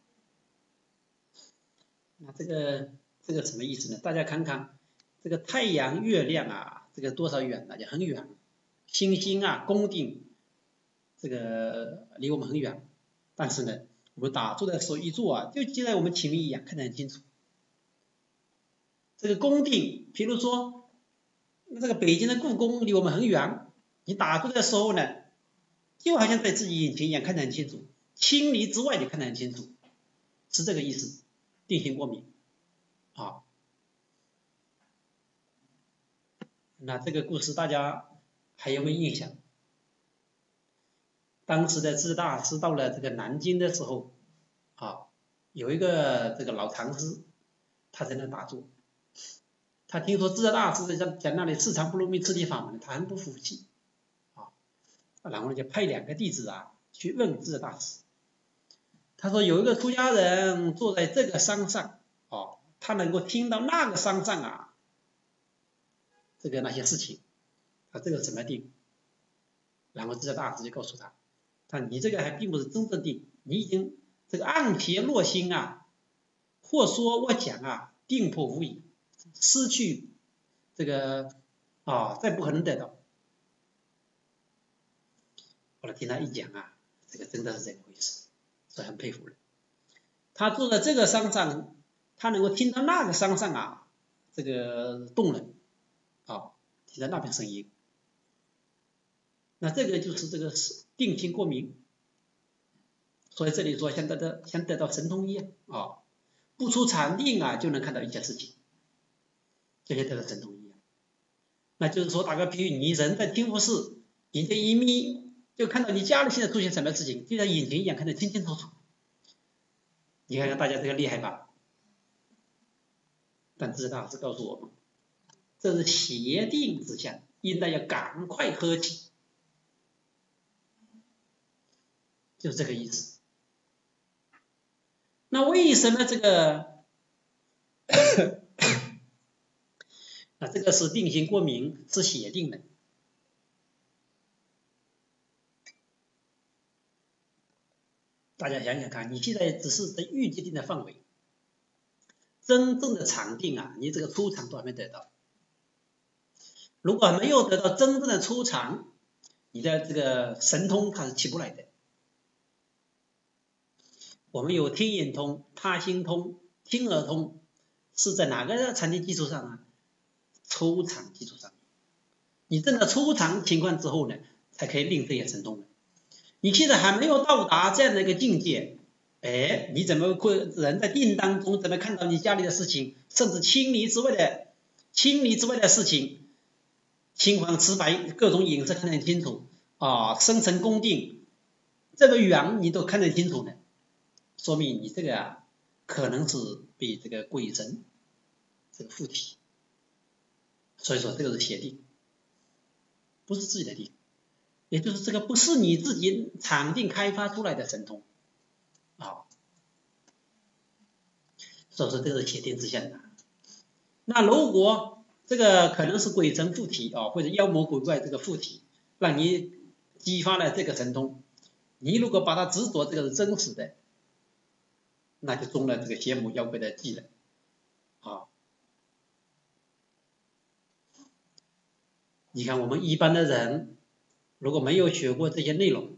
那这个这个什么意思呢？大家看看这个太阳、月亮啊，这个多少远了？就很远。星星啊，宫顶，这个离我们很远，但是呢，我们打坐的时候一坐啊，就就在我们前面一样，看得很清楚。这个宫顶，比如说这个北京的故宫离我们很远，你打坐的时候呢，就好像在自己眼前一样，看得很清楚，千里之外就看得很清楚，是这个意思。定心过明啊。那这个故事大家还有没有印象？当时的智大师到了这个南京的时候啊，有一个这个老禅师，他在那打坐，他听说智大师在讲那里四常不露密次第法门，他很不服气啊，然后就派两个弟子啊去问智大师。他说有一个出家人坐在这个山上，哦，他能够听到那个山上啊，这个那些事情，他这个怎么定？然后智大师就告诉他，他你这个还并不是真正定，你已经这个暗邪落心啊，或说或讲啊，定破无疑，失去这个啊，再不可能得到。后来听他一讲啊，这个真的是这么回事。是很佩服的。他坐在这个山上，他能够听到那个山上啊，这个动能啊，听到那边声音。那这个就是这个定心过明。所以这里说像得到像得到神通一样啊，不出禅定啊，就能看到一切事情，就像得到神通一样。那就是说，打个比喻，你人在听佛寺， 眼睛一眯就看到你家里现在出现什么事情，就像眼睛一样看得清清楚楚。你看看大家这个厉害吧？但知大师告诉我们，这是邪定之相，应当要赶快喝起，就是这个意思。那为什么这个啊，这个是定心过明，是邪定的？大家想想看，你现在只是在预计定的范围，真正的常定啊，你这个初常都还没得到。如果没有得到真正的初常，你的这个神通它是起不来的。我们有天眼通、他心通、听耳通，是在哪个禅定基础上啊？初常基础上。你真的初常情况之后呢，才可以令这些神通的。你现在还没有到达这样的一个境界，哎，你怎么会人在定当中怎么看到你家里的事情，甚至千里之外的千里之外的事情，青黄赤白各种颜色看得很清楚啊，生成宫定这么远你都看得清楚呢，说明你这个啊可能是被这个鬼神这个附体，所以说这个是邪定，不是自己的定。也就是这个不是你自己禅定开发出来的神通啊，所以说这个是邪定之相的。那如果这个可能是鬼神附体啊，或者妖魔鬼怪这个附体，让你激发了这个神通，你如果把它执着这个是真实的，那就中了这个邪魔妖怪的计了啊。你看我们一般的人如果没有学过这些内容，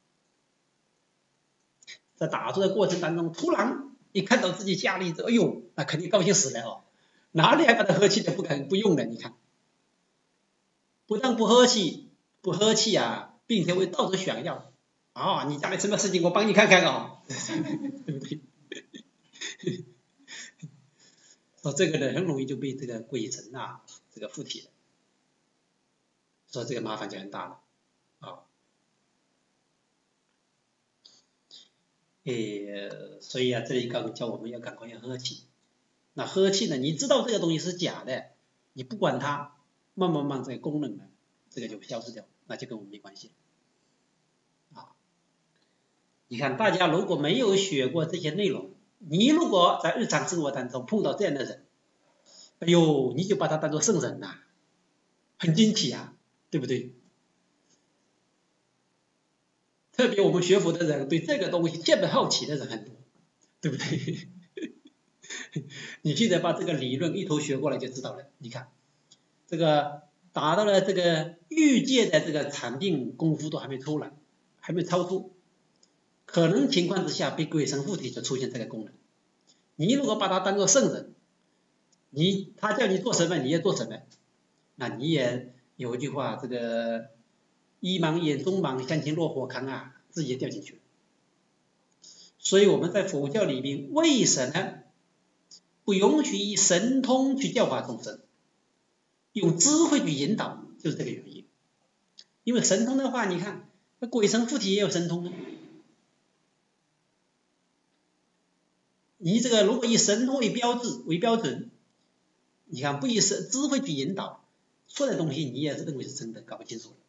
在打坐的过程当中，突然一看到自己家里，哎呦，那肯定高兴死了哦，哪里还把它喝气的不敢不用了？你看，不但不喝气，不喝气啊，并且会到处炫耀啊、哦，你家里什么事情我帮你看看啊、哦，对不对？说这个呢，很容易就被这个鬼神啊这个附体了，说这个麻烦就很大了啊。诶，所以啊，这里刚叫我们要赶快要喝气。那喝气呢，你知道这个东西是假的，你不管它，慢慢慢这个功能呢，这个就消失掉，那就跟我们没关系啊。你看，大家如果没有学过这些内容，你如果在日常生活当中碰到这样的人，哎呦，你就把他当作圣人呐、啊，很惊奇啊，对不对？特别我们学佛的人对这个东西特别好奇的人很多，对不对？你现在把这个理论一头学过来就知道了。你看，这个达到了这个欲界的这个禅定功夫都还没出来，还没超出，可能情况之下被鬼神附体就出现这个功能。你如果把它当作圣人，你他叫你做什么你也做什么，那你也有一句话，这个一盲眼中盲，向前落火坑啊，自己也掉进去了。所以我们在佛教里面为什么不允许以神通去教化众生，用智慧去引导，就是这个原因。因为神通的话，你看那鬼神附体也有神通啊。你这个如果以神通为标志为标准，你看不以神智慧去引导，错的东西你也是认为是真的，搞不清楚了。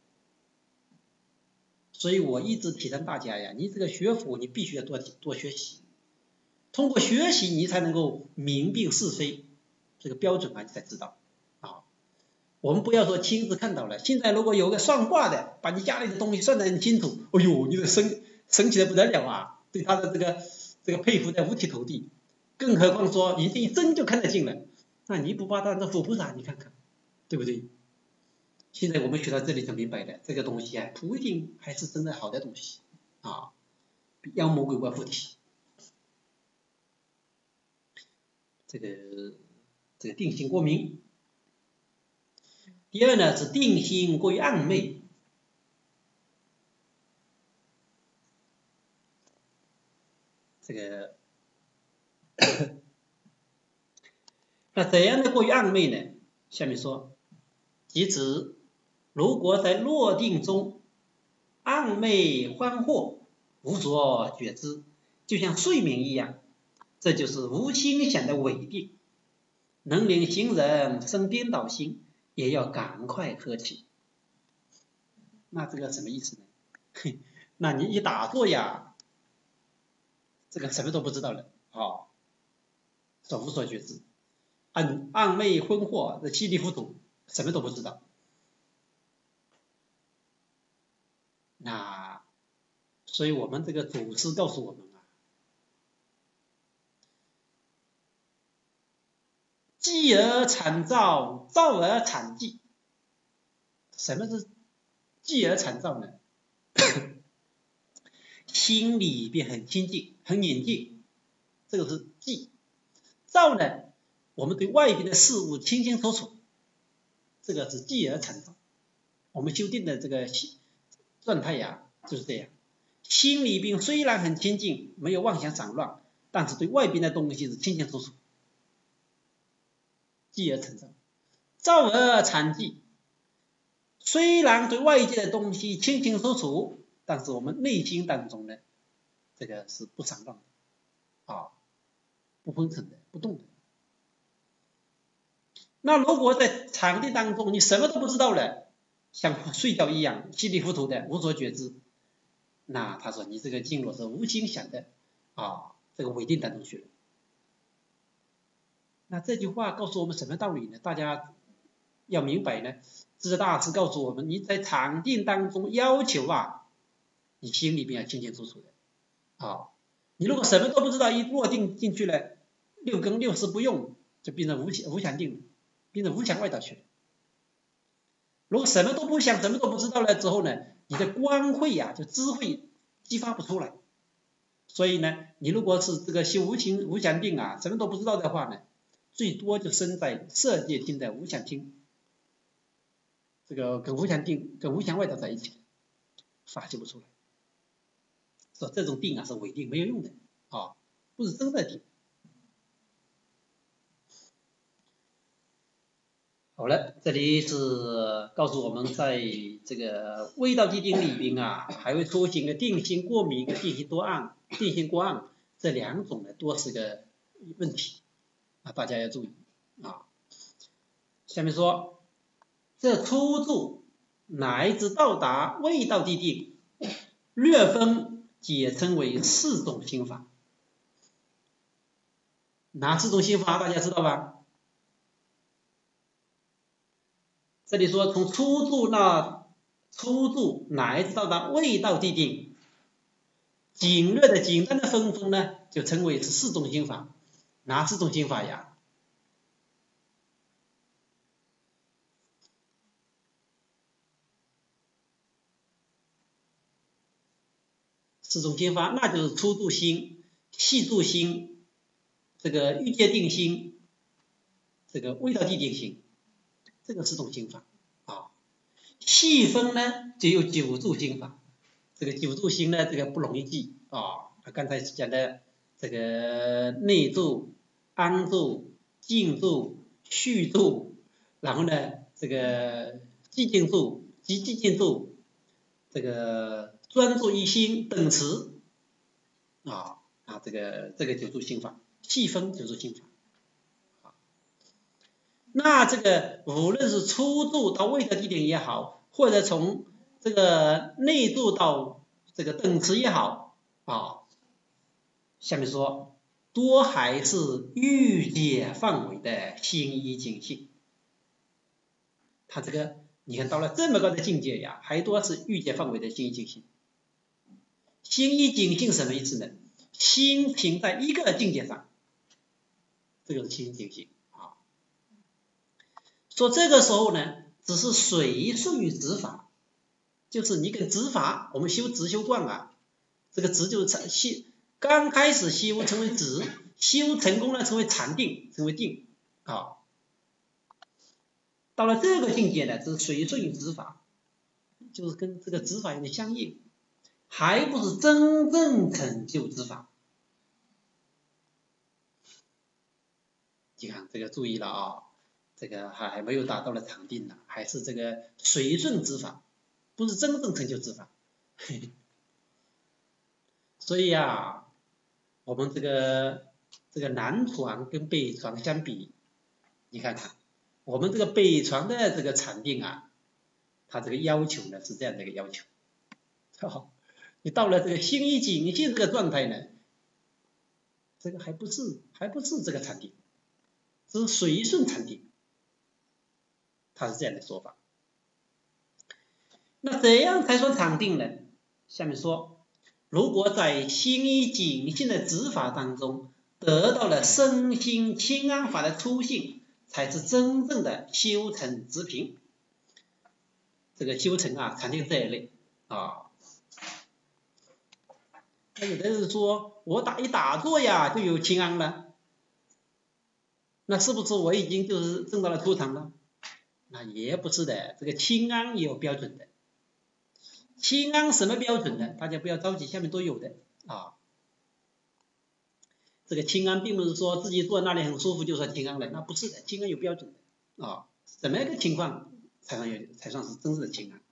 所以我一直提倡大家呀，你这个学佛你必须要多多学习，通过学习你才能够明辨是非，这个标准啊你才知道啊。我们不要说亲自看到了，现在如果有个算卦的，把你家里的东西算得很清楚，哎呦，你这神神奇的不得了啊，对他的这个这个佩服的五体投地，更何况说你这一针就看得进了，那你不把他当佛菩萨你看看，对不对？现在我们学到这里就明白了，这个东西啊不一定还是真的好的东西啊，妖魔鬼怪附体，这个这个定心过明。第二呢是定心过于暧昧，这个那怎样的过于暧昧呢？下面说，即指如果在若定中暗昧欢惑，无所觉知，就像睡眠一样，这就是无心想的伪定，能令行人生颠倒心，也要赶快喝起。那这个什么意思呢？那你一打坐呀，这个什么都不知道了啊、哦，说无所觉知，暗暗昧昏惑，这稀里糊涂，什么都不知道。那所以我们这个祖师告诉我们啊，寂而产躁，躁而产寂。什么是寂而产躁呢？心里边很清净，很宁静，这个是寂。躁呢，我们对外边的事物清清楚楚，这个是寂而产躁。我们修定的这个状态呀，就是这样。心里边虽然很清净，没有妄想散乱，但是对外边的东西是清清楚楚，寂而产躁。躁而产寂，虽然对外界的东西清清楚楚，但是我们内心当中呢，这个是不散乱的啊，不昏沉的，不动的。那如果在场地当中你什么都不知道了，像睡觉一样稀里糊涂的无所觉知，那他说你这个经络是无心想的啊，这个伪定当中去了。那这句话告诉我们什么道理呢？大家要明白呢，智大师告诉我们，你在场定当中要求啊，你心里边要清清楚楚的啊。你如果什么都不知道，一落定进去了，六根六识不用，就变成无无想定了，变成无想外道去了。如果什么都不想，什么都不知道了之后呢，你的观慧呀、啊，就智慧激发不出来。所以呢，你如果是这个修无情无想定啊，什么都不知道的话呢，最多就生在色界听的无想听，这个跟无想定跟无想外道在一起，发现不出来。说这种定啊是伪定，没有用的啊，不是真的定。好了，这里是告诉我们，在这个味道地定里边啊，还会出现个定心过敏跟定心多暗、定心过暗这两种呢，多是个问题啊，大家要注意啊。下面说，这初住乃至到达味道地定，略分解称为四种心法。哪四种心法大家知道吧？这里说从初住那初住乃至到达味道地定，简略的简单的分分呢，就称为是四种心法。哪四种心法呀？四种心法，那就是初住心、细住心、这个欲界定心、这个味道地定心，这个四种心法啊。细分呢，就有九住心法。这个九住心呢，这个不容易记啊。刚才讲的这个内住、安住、静住、续住，然后呢，这个寂静住、极寂静住，这个专注一心等持啊啊，这个这个九住心法，细分九住心法。啊，那这个无论是初住到味道地定也好，或者从这个内住到这个等持也好啊，下面说多还是欲界范围的心一境性。他这个你看到了这么高的境界呀，还多是欲界范围的心一境性。心一境性什么意思呢？心停在一个境界上，这个是心一境性啊。说这个时候呢，只是随顺于执法，就是你跟执法，我们修执修观啊，这个执就是修，刚开始修成为执，修成功了成为禅定，成为定啊。到了这个境界呢，只是随顺于执法，就是跟这个执法有点相应，还不是真正成就执法。你看这个注意了啊， 这个还还没有达到了常定呢，还是这个随顺之法，不是真正成就之法。嘿嘿，所以啊，我们这个这个南传跟北传相比，你看看，我们这个北传的这个禅定啊，它这个要求呢是这样的一个要求，好，你到了这个心一境性这个状态呢，这个还不是还不是这个禅定，这是随顺禅定，它是这样的说法。那怎样才算禅定呢？下面说，如果在心一境性的指法当中得到了身心清安法的初性，才是真正的修成直平。这个修成啊，禅定这一类啊。那有的人说，我打一打坐呀就有清安了，那是不是我已经就是证到了初禅了？那也不是的，这个清安也有标准的。清安什么标准呢？大家不要着急，下面都有的啊。这个清安并不是说自己坐在那里很舒服就算清安了，那不是的，清安有标准的啊。怎么样一个情况才算有才算是真正的清安？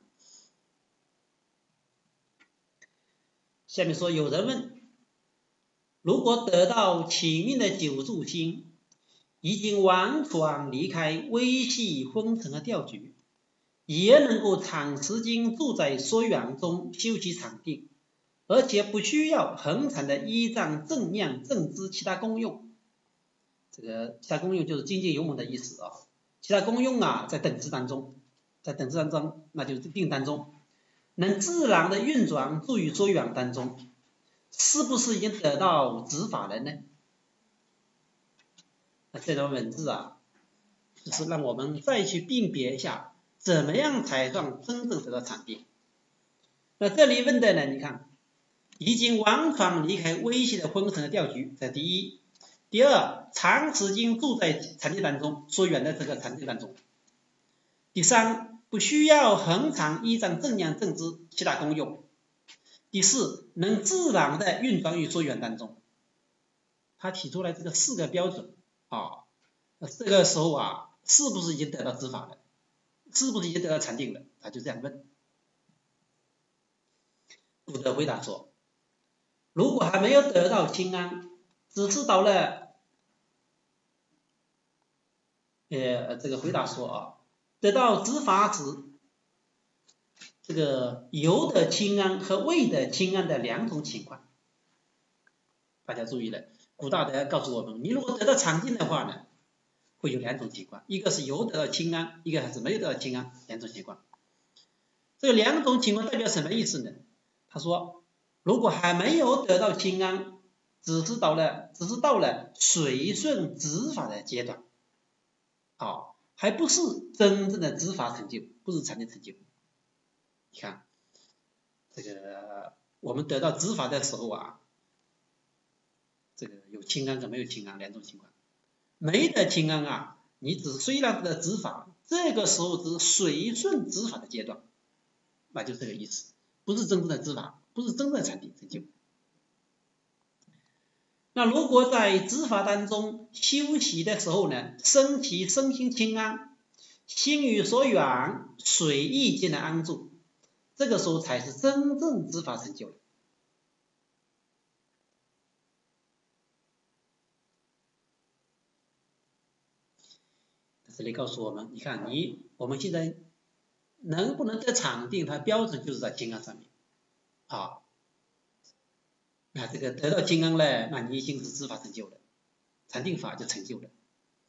下面说，有人问，如果得到起命的九住心，已经完全离开微细昏沉的调举，也能够长时间住在所缘中修习禅定，而且不需要恒常的依仗正量正知其他功用。这个其他功用就是精进勇猛的意思啊。其他功用啊，在等持当中，在等持当中，那就是定当中，能自然的运转住于所缘当中，是不是已经得到执法了呢？那这段文字啊，就是让我们再去辨别一下，怎么样才算真正得到禅定。那这里问的呢，你看，已经完全离开微细的昏沉的调局，这第一。第二，长时间住在禅定当中，所缘的这个禅定当中。第三，不需要恒常依仗正量正知其他功用。第四，能自然的运转于所缘当中。他提出来这个四个标准啊，这个时候啊，是不是已经得到执法了？是不是已经得到禅定了？他就这样问。古德回答说，如果还没有得到清安，只是到了，呃，这个回答说啊，得到执法时，这个有得清安和未得清安的两种情况。大家注意了，古大德告诉我们，你如果得到禅定的话呢，会有两种情况，一个是有得到清安，一个还是没有得到清安，两种情况。这两种情况代表什么意思呢？他说，如果还没有得到清安，只是到了只是到了随顺执法的阶段，啊，还不是真正的执法成就，不是禅定成就。你看，这个我们得到执法的时候啊，这个有清安跟没有清安两种情况。没得清安啊，你只虽然得执法，这个时候只是随顺执法的阶段，那就这个意思，不是真正的执法，不是真正的禅定成就。那如果在执法当中修习的时候呢，升起身心清安，心与所缘随意间的安住，这个时候才是真正执法成就了。这里告诉我们，你看你我们现在能不能得禅定，它标准就是在清安上面啊。那这个得到清安了，那你已经是执法成就了，禅定法就成就了。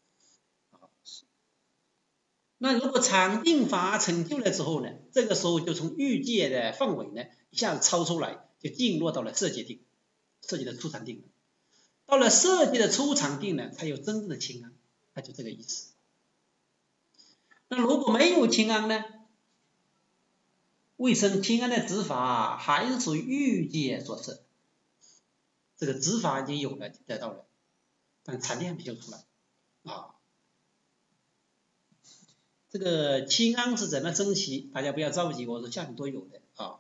那如果禅定法成就了之后呢，这个时候就从欲界的范围呢一下子超出来，就进入到了色界定，色界的初禅定了。到了色界的初禅定呢，才有真正的清安，那就这个意思。那如果没有清安呢？未生清安的执法还是属于欲界所设，这个执法已经有了，得到了，但禅定还没有出来啊。这个清安是怎么升起？大家不要着急，我说下面都有的啊。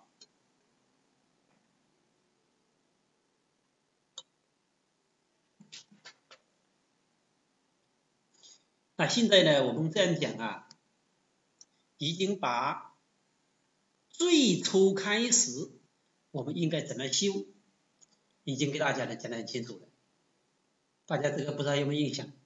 那现在呢，我们这样讲啊，已经把最初开始我们应该怎么修，已经给大家呢讲得很清楚了。大家这个不知道有没有印象？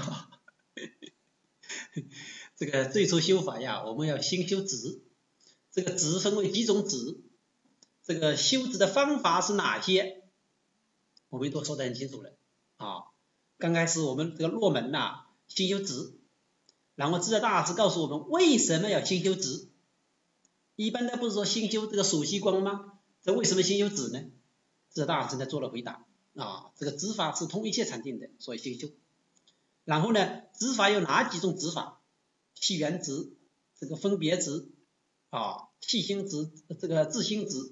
这个最初修法呀，我们要先修止，这个止分为几种止，这个修止的方法是哪些，我们都说得很清楚了啊。刚开始我们这个入门呐、啊，先修止，然后智者大师告诉我们为什么要先修止。一般的不是说先修这个数息光吗？这为什么先修止呢？智者大师呢做了回答啊，这个止法是通一切禅定的，所以先修。然后呢，止法有哪几种止法？气缘止、这个分别止啊、气心止、这个自心止。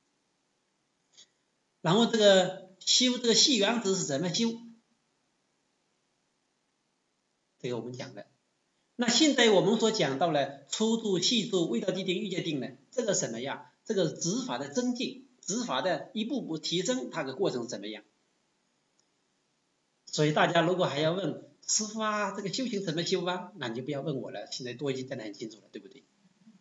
然后这个修这个气缘止是怎么修？这个我们讲了。那现在我们所讲到了初住、细住、味道谛定、欲界定呢，这个什么呀？这个止法的增进，止法的一步步提升，它的过程怎么样？所以大家如果还要问师父啊，这个修行怎么修啊？那你就不要问我了，现在都已经讲得很清楚了，对不对？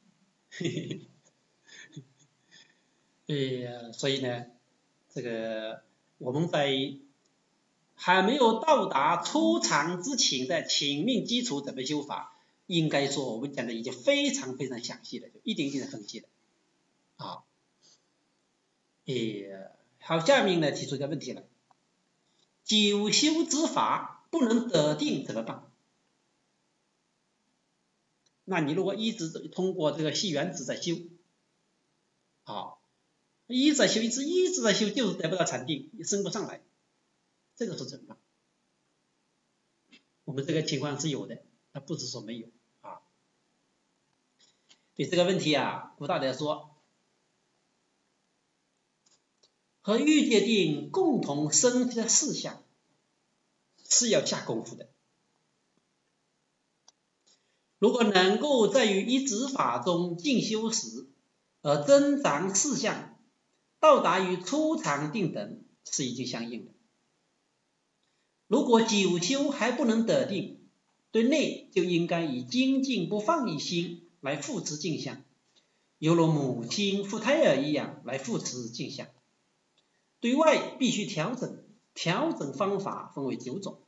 呃，所以呢，这个我们在还没有到达初禅之前的前面基础怎么修法，应该说我们讲的已经非常非常详细了，就一点一点的分析了啊。呃，好，下面呢提出一个问题了，久修之法不能得定怎么办？那你如果一直通过这个细缘止在修，啊，一直在修，一直一直在修，就是得不到禅定，升不上来，这个是怎么办？我们这个情况是有的，那不是说没有啊。对这个问题啊，古大德说，和欲界定共同升起的事项是要下功夫的。如果能够在于一止法中进修时，而增长事项，到达于初禅定等，是已经相应的。如果久修还不能得定，对内就应该以精进不放一心来扶持镜像，犹如母亲扶胎儿一样来扶持镜像。对外必须调整，调整方法分为九种。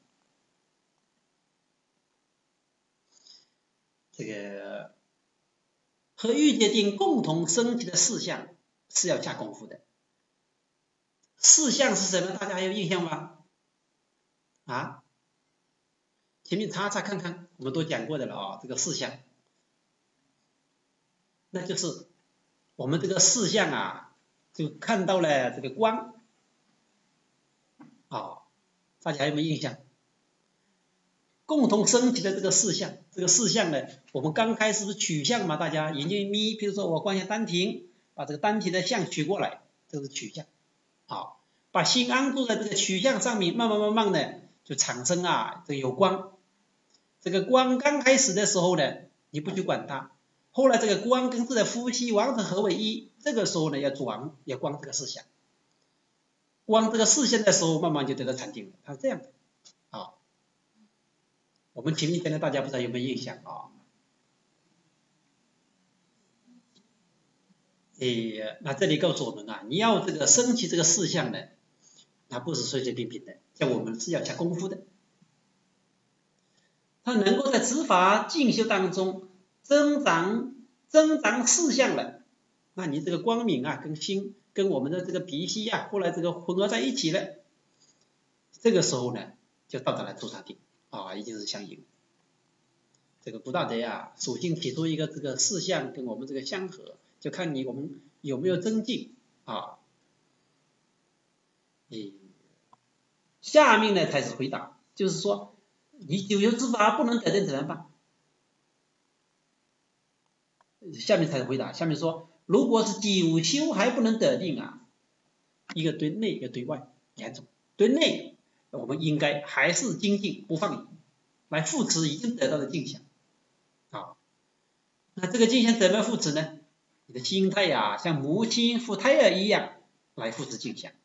这个和欲界定共同升起的事项是要下功夫的。事项是什么？大家还有印象吗？啊，前面查查看看，我们都讲过的了啊。这个事项，那就是我们这个事项啊，就看到了这个光啊，大家还有没有印象？共同升起的这个事项，这个事项呢，我们刚开始是取向嘛，大家眼睛一眯，比如说我观想丹田，把这个丹田的相取过来，这是取向，好，把心安住在这个取向上面，慢慢慢慢的就产生啊，这个有光，这个光刚开始的时候呢，你不去管它，后来这个光跟自己的呼吸完成合为一，这个时候呢要转要光这个事项，光这个事项的时候，慢慢就得到禅定了，它是这样的。我们前面讲的大家不知道有没有印象啊？诶，那这里告诉我们啊，你要这个升起这个事项呢，那不是随随便便的，像我们是要下功夫的。它能够在止法进修当中增长增长事项了，那你这个光明啊，跟心跟我们的这个脾息啊，后来这个混合在一起了，这个时候呢，就到达了初禅定。啊，已经是相应。这个古大德啊，首先提出一个这个事项跟我们这个相合，就看你我们有没有增进啊。诶，下面呢才是回答，就是说你久修之法不能得定怎么办？下面才是回答，下面说，如果是久修还不能得定啊，一个对内，一个对外，两种。对内，我们应该还是精进不放逸，来扶持已经得到的镜像。啊，那这个镜像怎么扶持呢？你的心态呀、啊，像母亲扶胎儿一样来扶持镜像。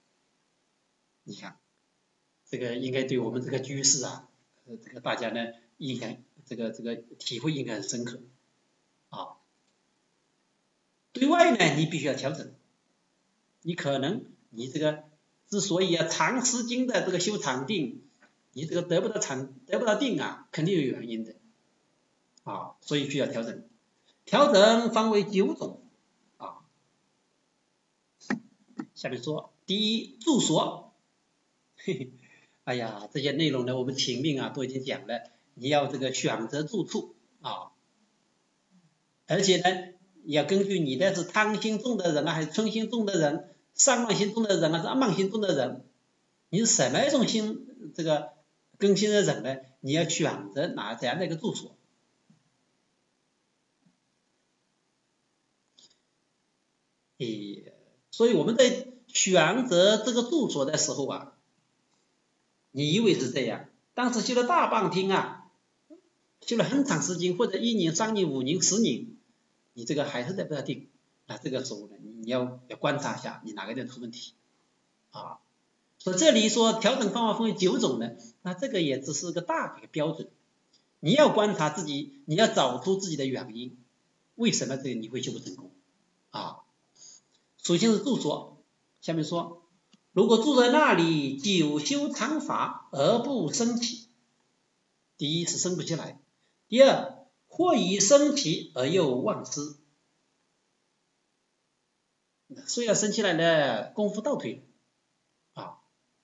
你看，这个应该对我们这个居士啊，呃，这个大家呢印象这个这个体会应该很深刻啊。对外呢，你必须要调整，你可能你这个之所以啊长时间的这个修禅定，你这个得不到禅得不到定啊，肯定有原因的啊，所以需要调整。调整分为九种啊。下面说，第一，住所。嘿嘿，哎呀，这些内容呢，我们前面啊都已经讲了，你要这个选择住处啊，而且呢，要根据你的是贪心重的人啊，还是嗔心重的人，散乱心重的人啊，是暗慢心重的人，你是什么一种心这个根性的人呢？你要选择哪这样的一个住所。诶，所以我们在选择这个住所的时候啊，你以为是这样，但是修了大半天啊，修了很长时间，或者一年、三年、五年、十年，你这个还是得不到定，那这个时候呢，你要要观察一下你哪个地方出问题啊。所以这里说调整方法分为九种呢，那这个也只是个大的标准，你要观察自己，你要找出自己的原因，为什么这个你会修不成功啊？首先是住所，下面说，如果住在那里久修禅法而不生起，第一是生不起来，第二或已生起而又忘失，虽然生起来呢，功夫倒退啊，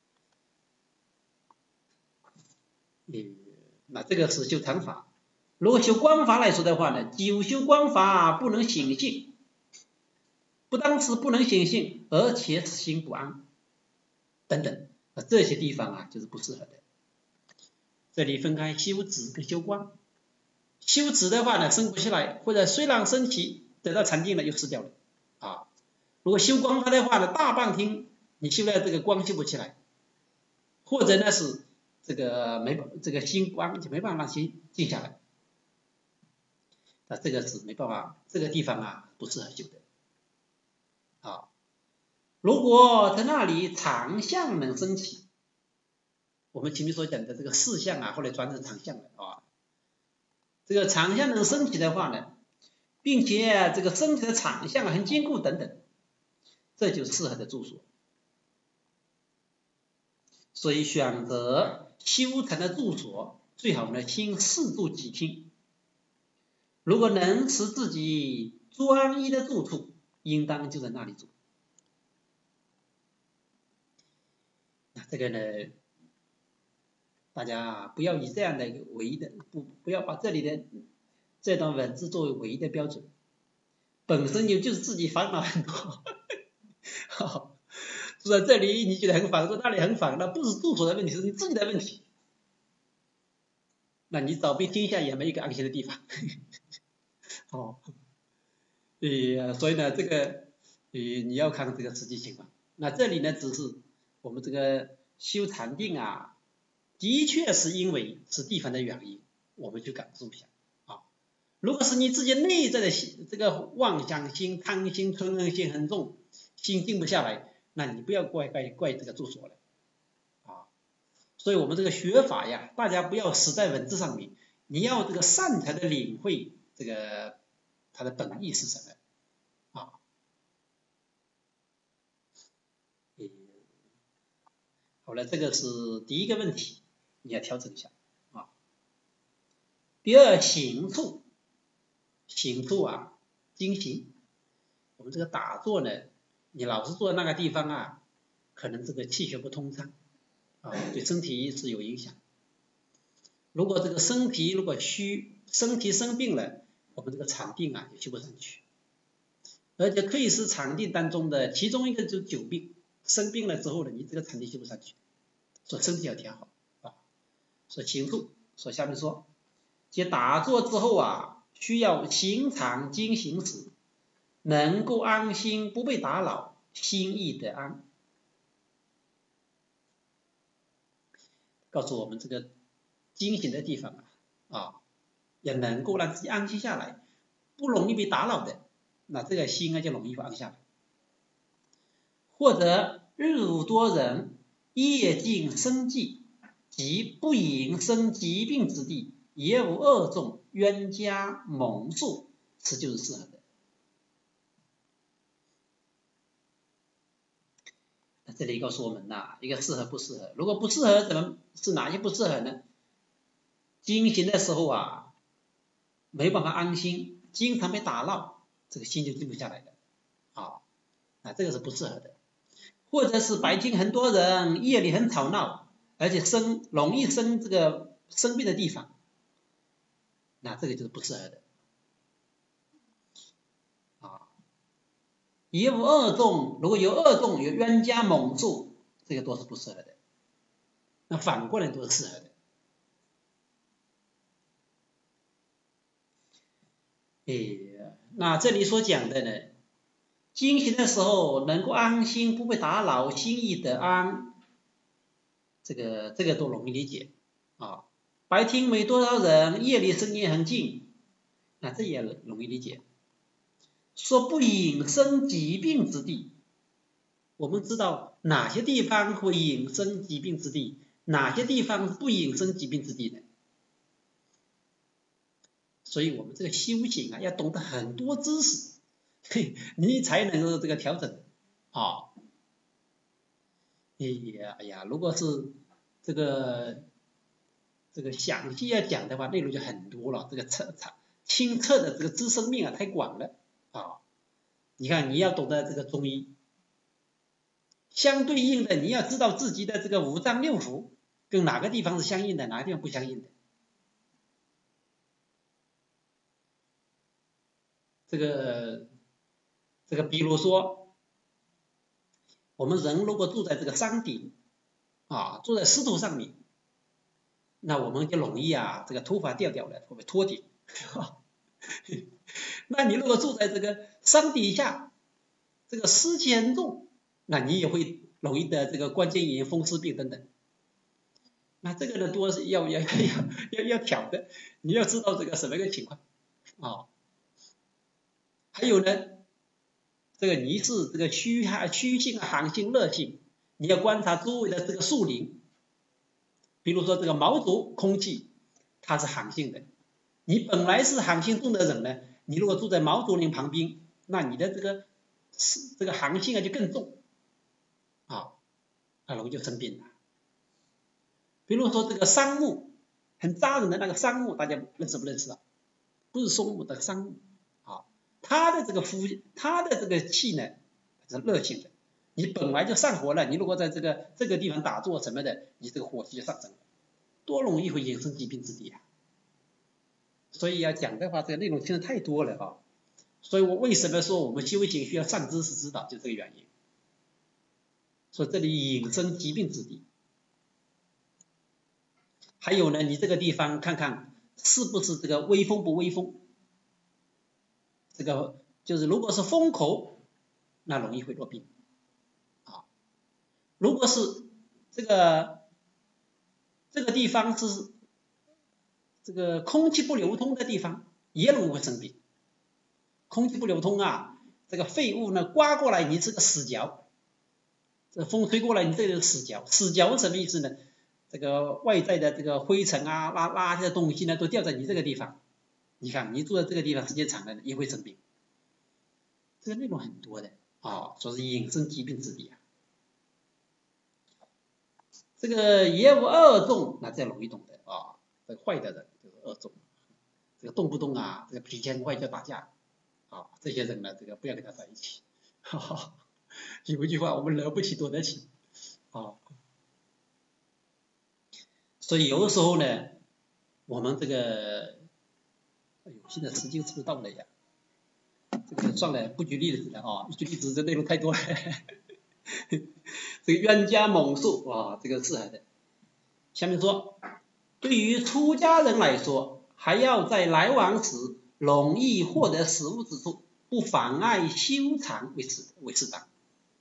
嗯，那这个是修禅法。如果修观法来说的话呢，久修观法不能显性，不单是不能显性，而且此心不安等等，这些地方啊就是不适合的。这里分开修止跟修观。修止的话呢，生不起来，或者虽然升起，得到禅定了又失掉了啊。如果修观法的话呢，大半天你修了这个观修不起来，或者呢是这个没这个心不安，就没办法让心静下来，那这个是没办法，这个地方啊不适合修的啊。如果在那里常相能升起，我们前面所讲的这个四相啊，后来转成常相了啊。这个常相能升起的话呢，并且这个身体的常相很坚固等等，这就适合的住所。所以选择修禅的住所，最好呢先试住几天。如果能使自己专一的住处，应当就在那里住。那这个呢，大家不要以这样的一个唯一的，不不要把这里的这段文字作为唯一的标准，本身就就是自己烦恼很多。好，住在这里你觉得很烦，住那里很烦，那不是住所的问题，是你自己的问题。那你找遍天下也没一个安心的地方。哦，呃，所以呢，这个呃你要看这个实际情况。那这里呢，只是我们这个修禅定啊，的确是因为是地方的原因，我们去感受一下啊。如果是你自己内在的这个妄想心、贪心、嗔恨心很重，心静不下来，那你不要怪怪怪这个住所了啊。所以我们这个学法呀，大家不要死在文字上面，你要这个善才的领会这个它的本意是什么啊。好了，这个是第一个问题，你要调整一下啊。第二，行处，行处啊，经行。我们这个打坐呢，你老是坐在那个地方啊，可能这个气血不通畅啊，对身体是有影响。如果这个身体如果虚，身体生病了，我们这个禅定啊就修不上去，而且可以是禅定当中的其中一个就是久病，生病了之后呢，你这个禅定修不上去，所以身体要调好啊。所以行处，所以下面说，即打坐之后啊，需要行禅经行时，能够安心不被打扰，心意得安。告诉我们这个经行的地方啊，啊，也能够让自己安心下来，不容易被打扰的，那这个心啊就容易安下来。或者日午多人，夜静生寂，即不引生疾病之地， 也无恶众，冤家猛术，此就是适合的。那这里告诉我们呐、啊，一个适合不适合。如果不适合，怎么是哪些不适合呢？经行的时候啊，没办法安心，经常被打扰，这个心就静不下来的啊，啊，这个是不适合的。或者是白天很多人，夜里很吵闹，而且生容易生这个生病的地方，那这个就是不适合的啊。也无恶众，如果有恶众，有冤家猛术，这个都是不适合的。那反过来都是适合的。哎，那这里所讲的呢，经行的时候能够安心，不被打扰，心意得安，这个这个都容易理解啊。白天没多少人，夜里声音很静，那这也容易理解。说不引生疾病之地，我们知道哪些地方会引生疾病之地，哪些地方不引生疾病之地呢？所以我们这个修行啊，要懂得很多知识，你才能够这个调整啊。哎呀，哎呀，如果是这个这个详细要讲的话，内容就很多了。这个测测清澈的这个知生命啊，太广了啊。你看，你要懂得这个中医，相对应的，你要知道自己的这个五脏六腑跟哪个地方是相应的，哪个地方不相应的。这个这个，比如说，我们人如果住在这个山顶啊，住在石头上面，那我们就容易啊，这个头发掉掉了，会被脱顶。那你如果住在这个山底下，这个湿气很重，那你也会容易得这个关节炎、风湿病等等。那这个呢，多是要要要要要调的，你要知道这个什么个情况啊。还有呢，这个你是这个虚虚性、寒性、热性，你要观察周围的这个树林，比如说这个毛竹空气，它是寒性的。你本来是寒性重的人呢，你如果住在毛竹林旁边，那你的这个这个寒性啊就更重啊，很容易就生病了。比如说这个桑木，很扎人的那个桑木，大家认识不认识啊？不是松木的桑木啊，它的这个肤，它的这个气呢是热性的。你本来就上火了，你如果在这个这个地方打坐什么的，你这个火气就上升了，多容易会引生疾病之地啊！所以要讲的话，这个内容听得太多了啊。所以我为什么说我们修行需要上知识指导，就这个原因。说这里引生疾病之地。还有呢，你这个地方看看是不是这个微风不微风？这个就是如果是风口，那容易会落病啊。如果是这个这个地方是这个空气不流通的地方，也容易会生病。空气不流通啊，这个废物呢刮过来，你是个死角；这风吹过来，你这个死角。死角是什么意思呢？这个外在的这个灰尘啊、垃垃圾的东西呢，都掉在你这个地方。你看，你住在这个地方时间长了，也会生病。这个内容很多的啊，说是引生疾病之地啊。这个也无恶众，那这容易懂的啊。这个坏的人就是恶众，这个动不动啊，这个脾气很坏就打架啊，这些人呢，这个不要跟他在一起。哈哈，有一句话，我们惹不起躲得起啊。所以有的时候呢，我们这个，哎呦，现在时间是不是到了呀？这个算了，不举例子了啊，一举例子这内容太多了。这个冤家猛术啊，这个适合的。下面说，对于出家人来说，还要在来往时容易获得食物之处，不妨碍修禅为适为适当。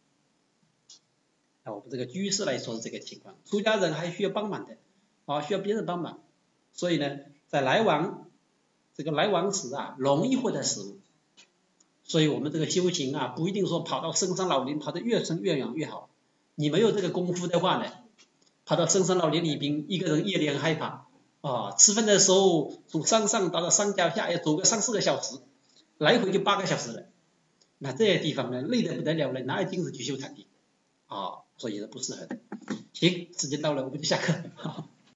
那我们这个居士来说是这个情况，出家人还需要帮忙的。啊，需要别人帮忙，所以呢，在来往这个来往时啊，容易获得食物。所以我们这个修行啊，不一定说跑到深山老林，跑得越深越远越好。你没有这个功夫的话呢，跑到深山老林里边，一个人夜里很害怕， 啊，吃饭的时候从山上到了山脚下要走个三四个小时，来回就八个小时了。那这些地方呢，累得不得了了，哪有精神去修禅定啊？所以是不适合的。行，时间到了，我们就下课。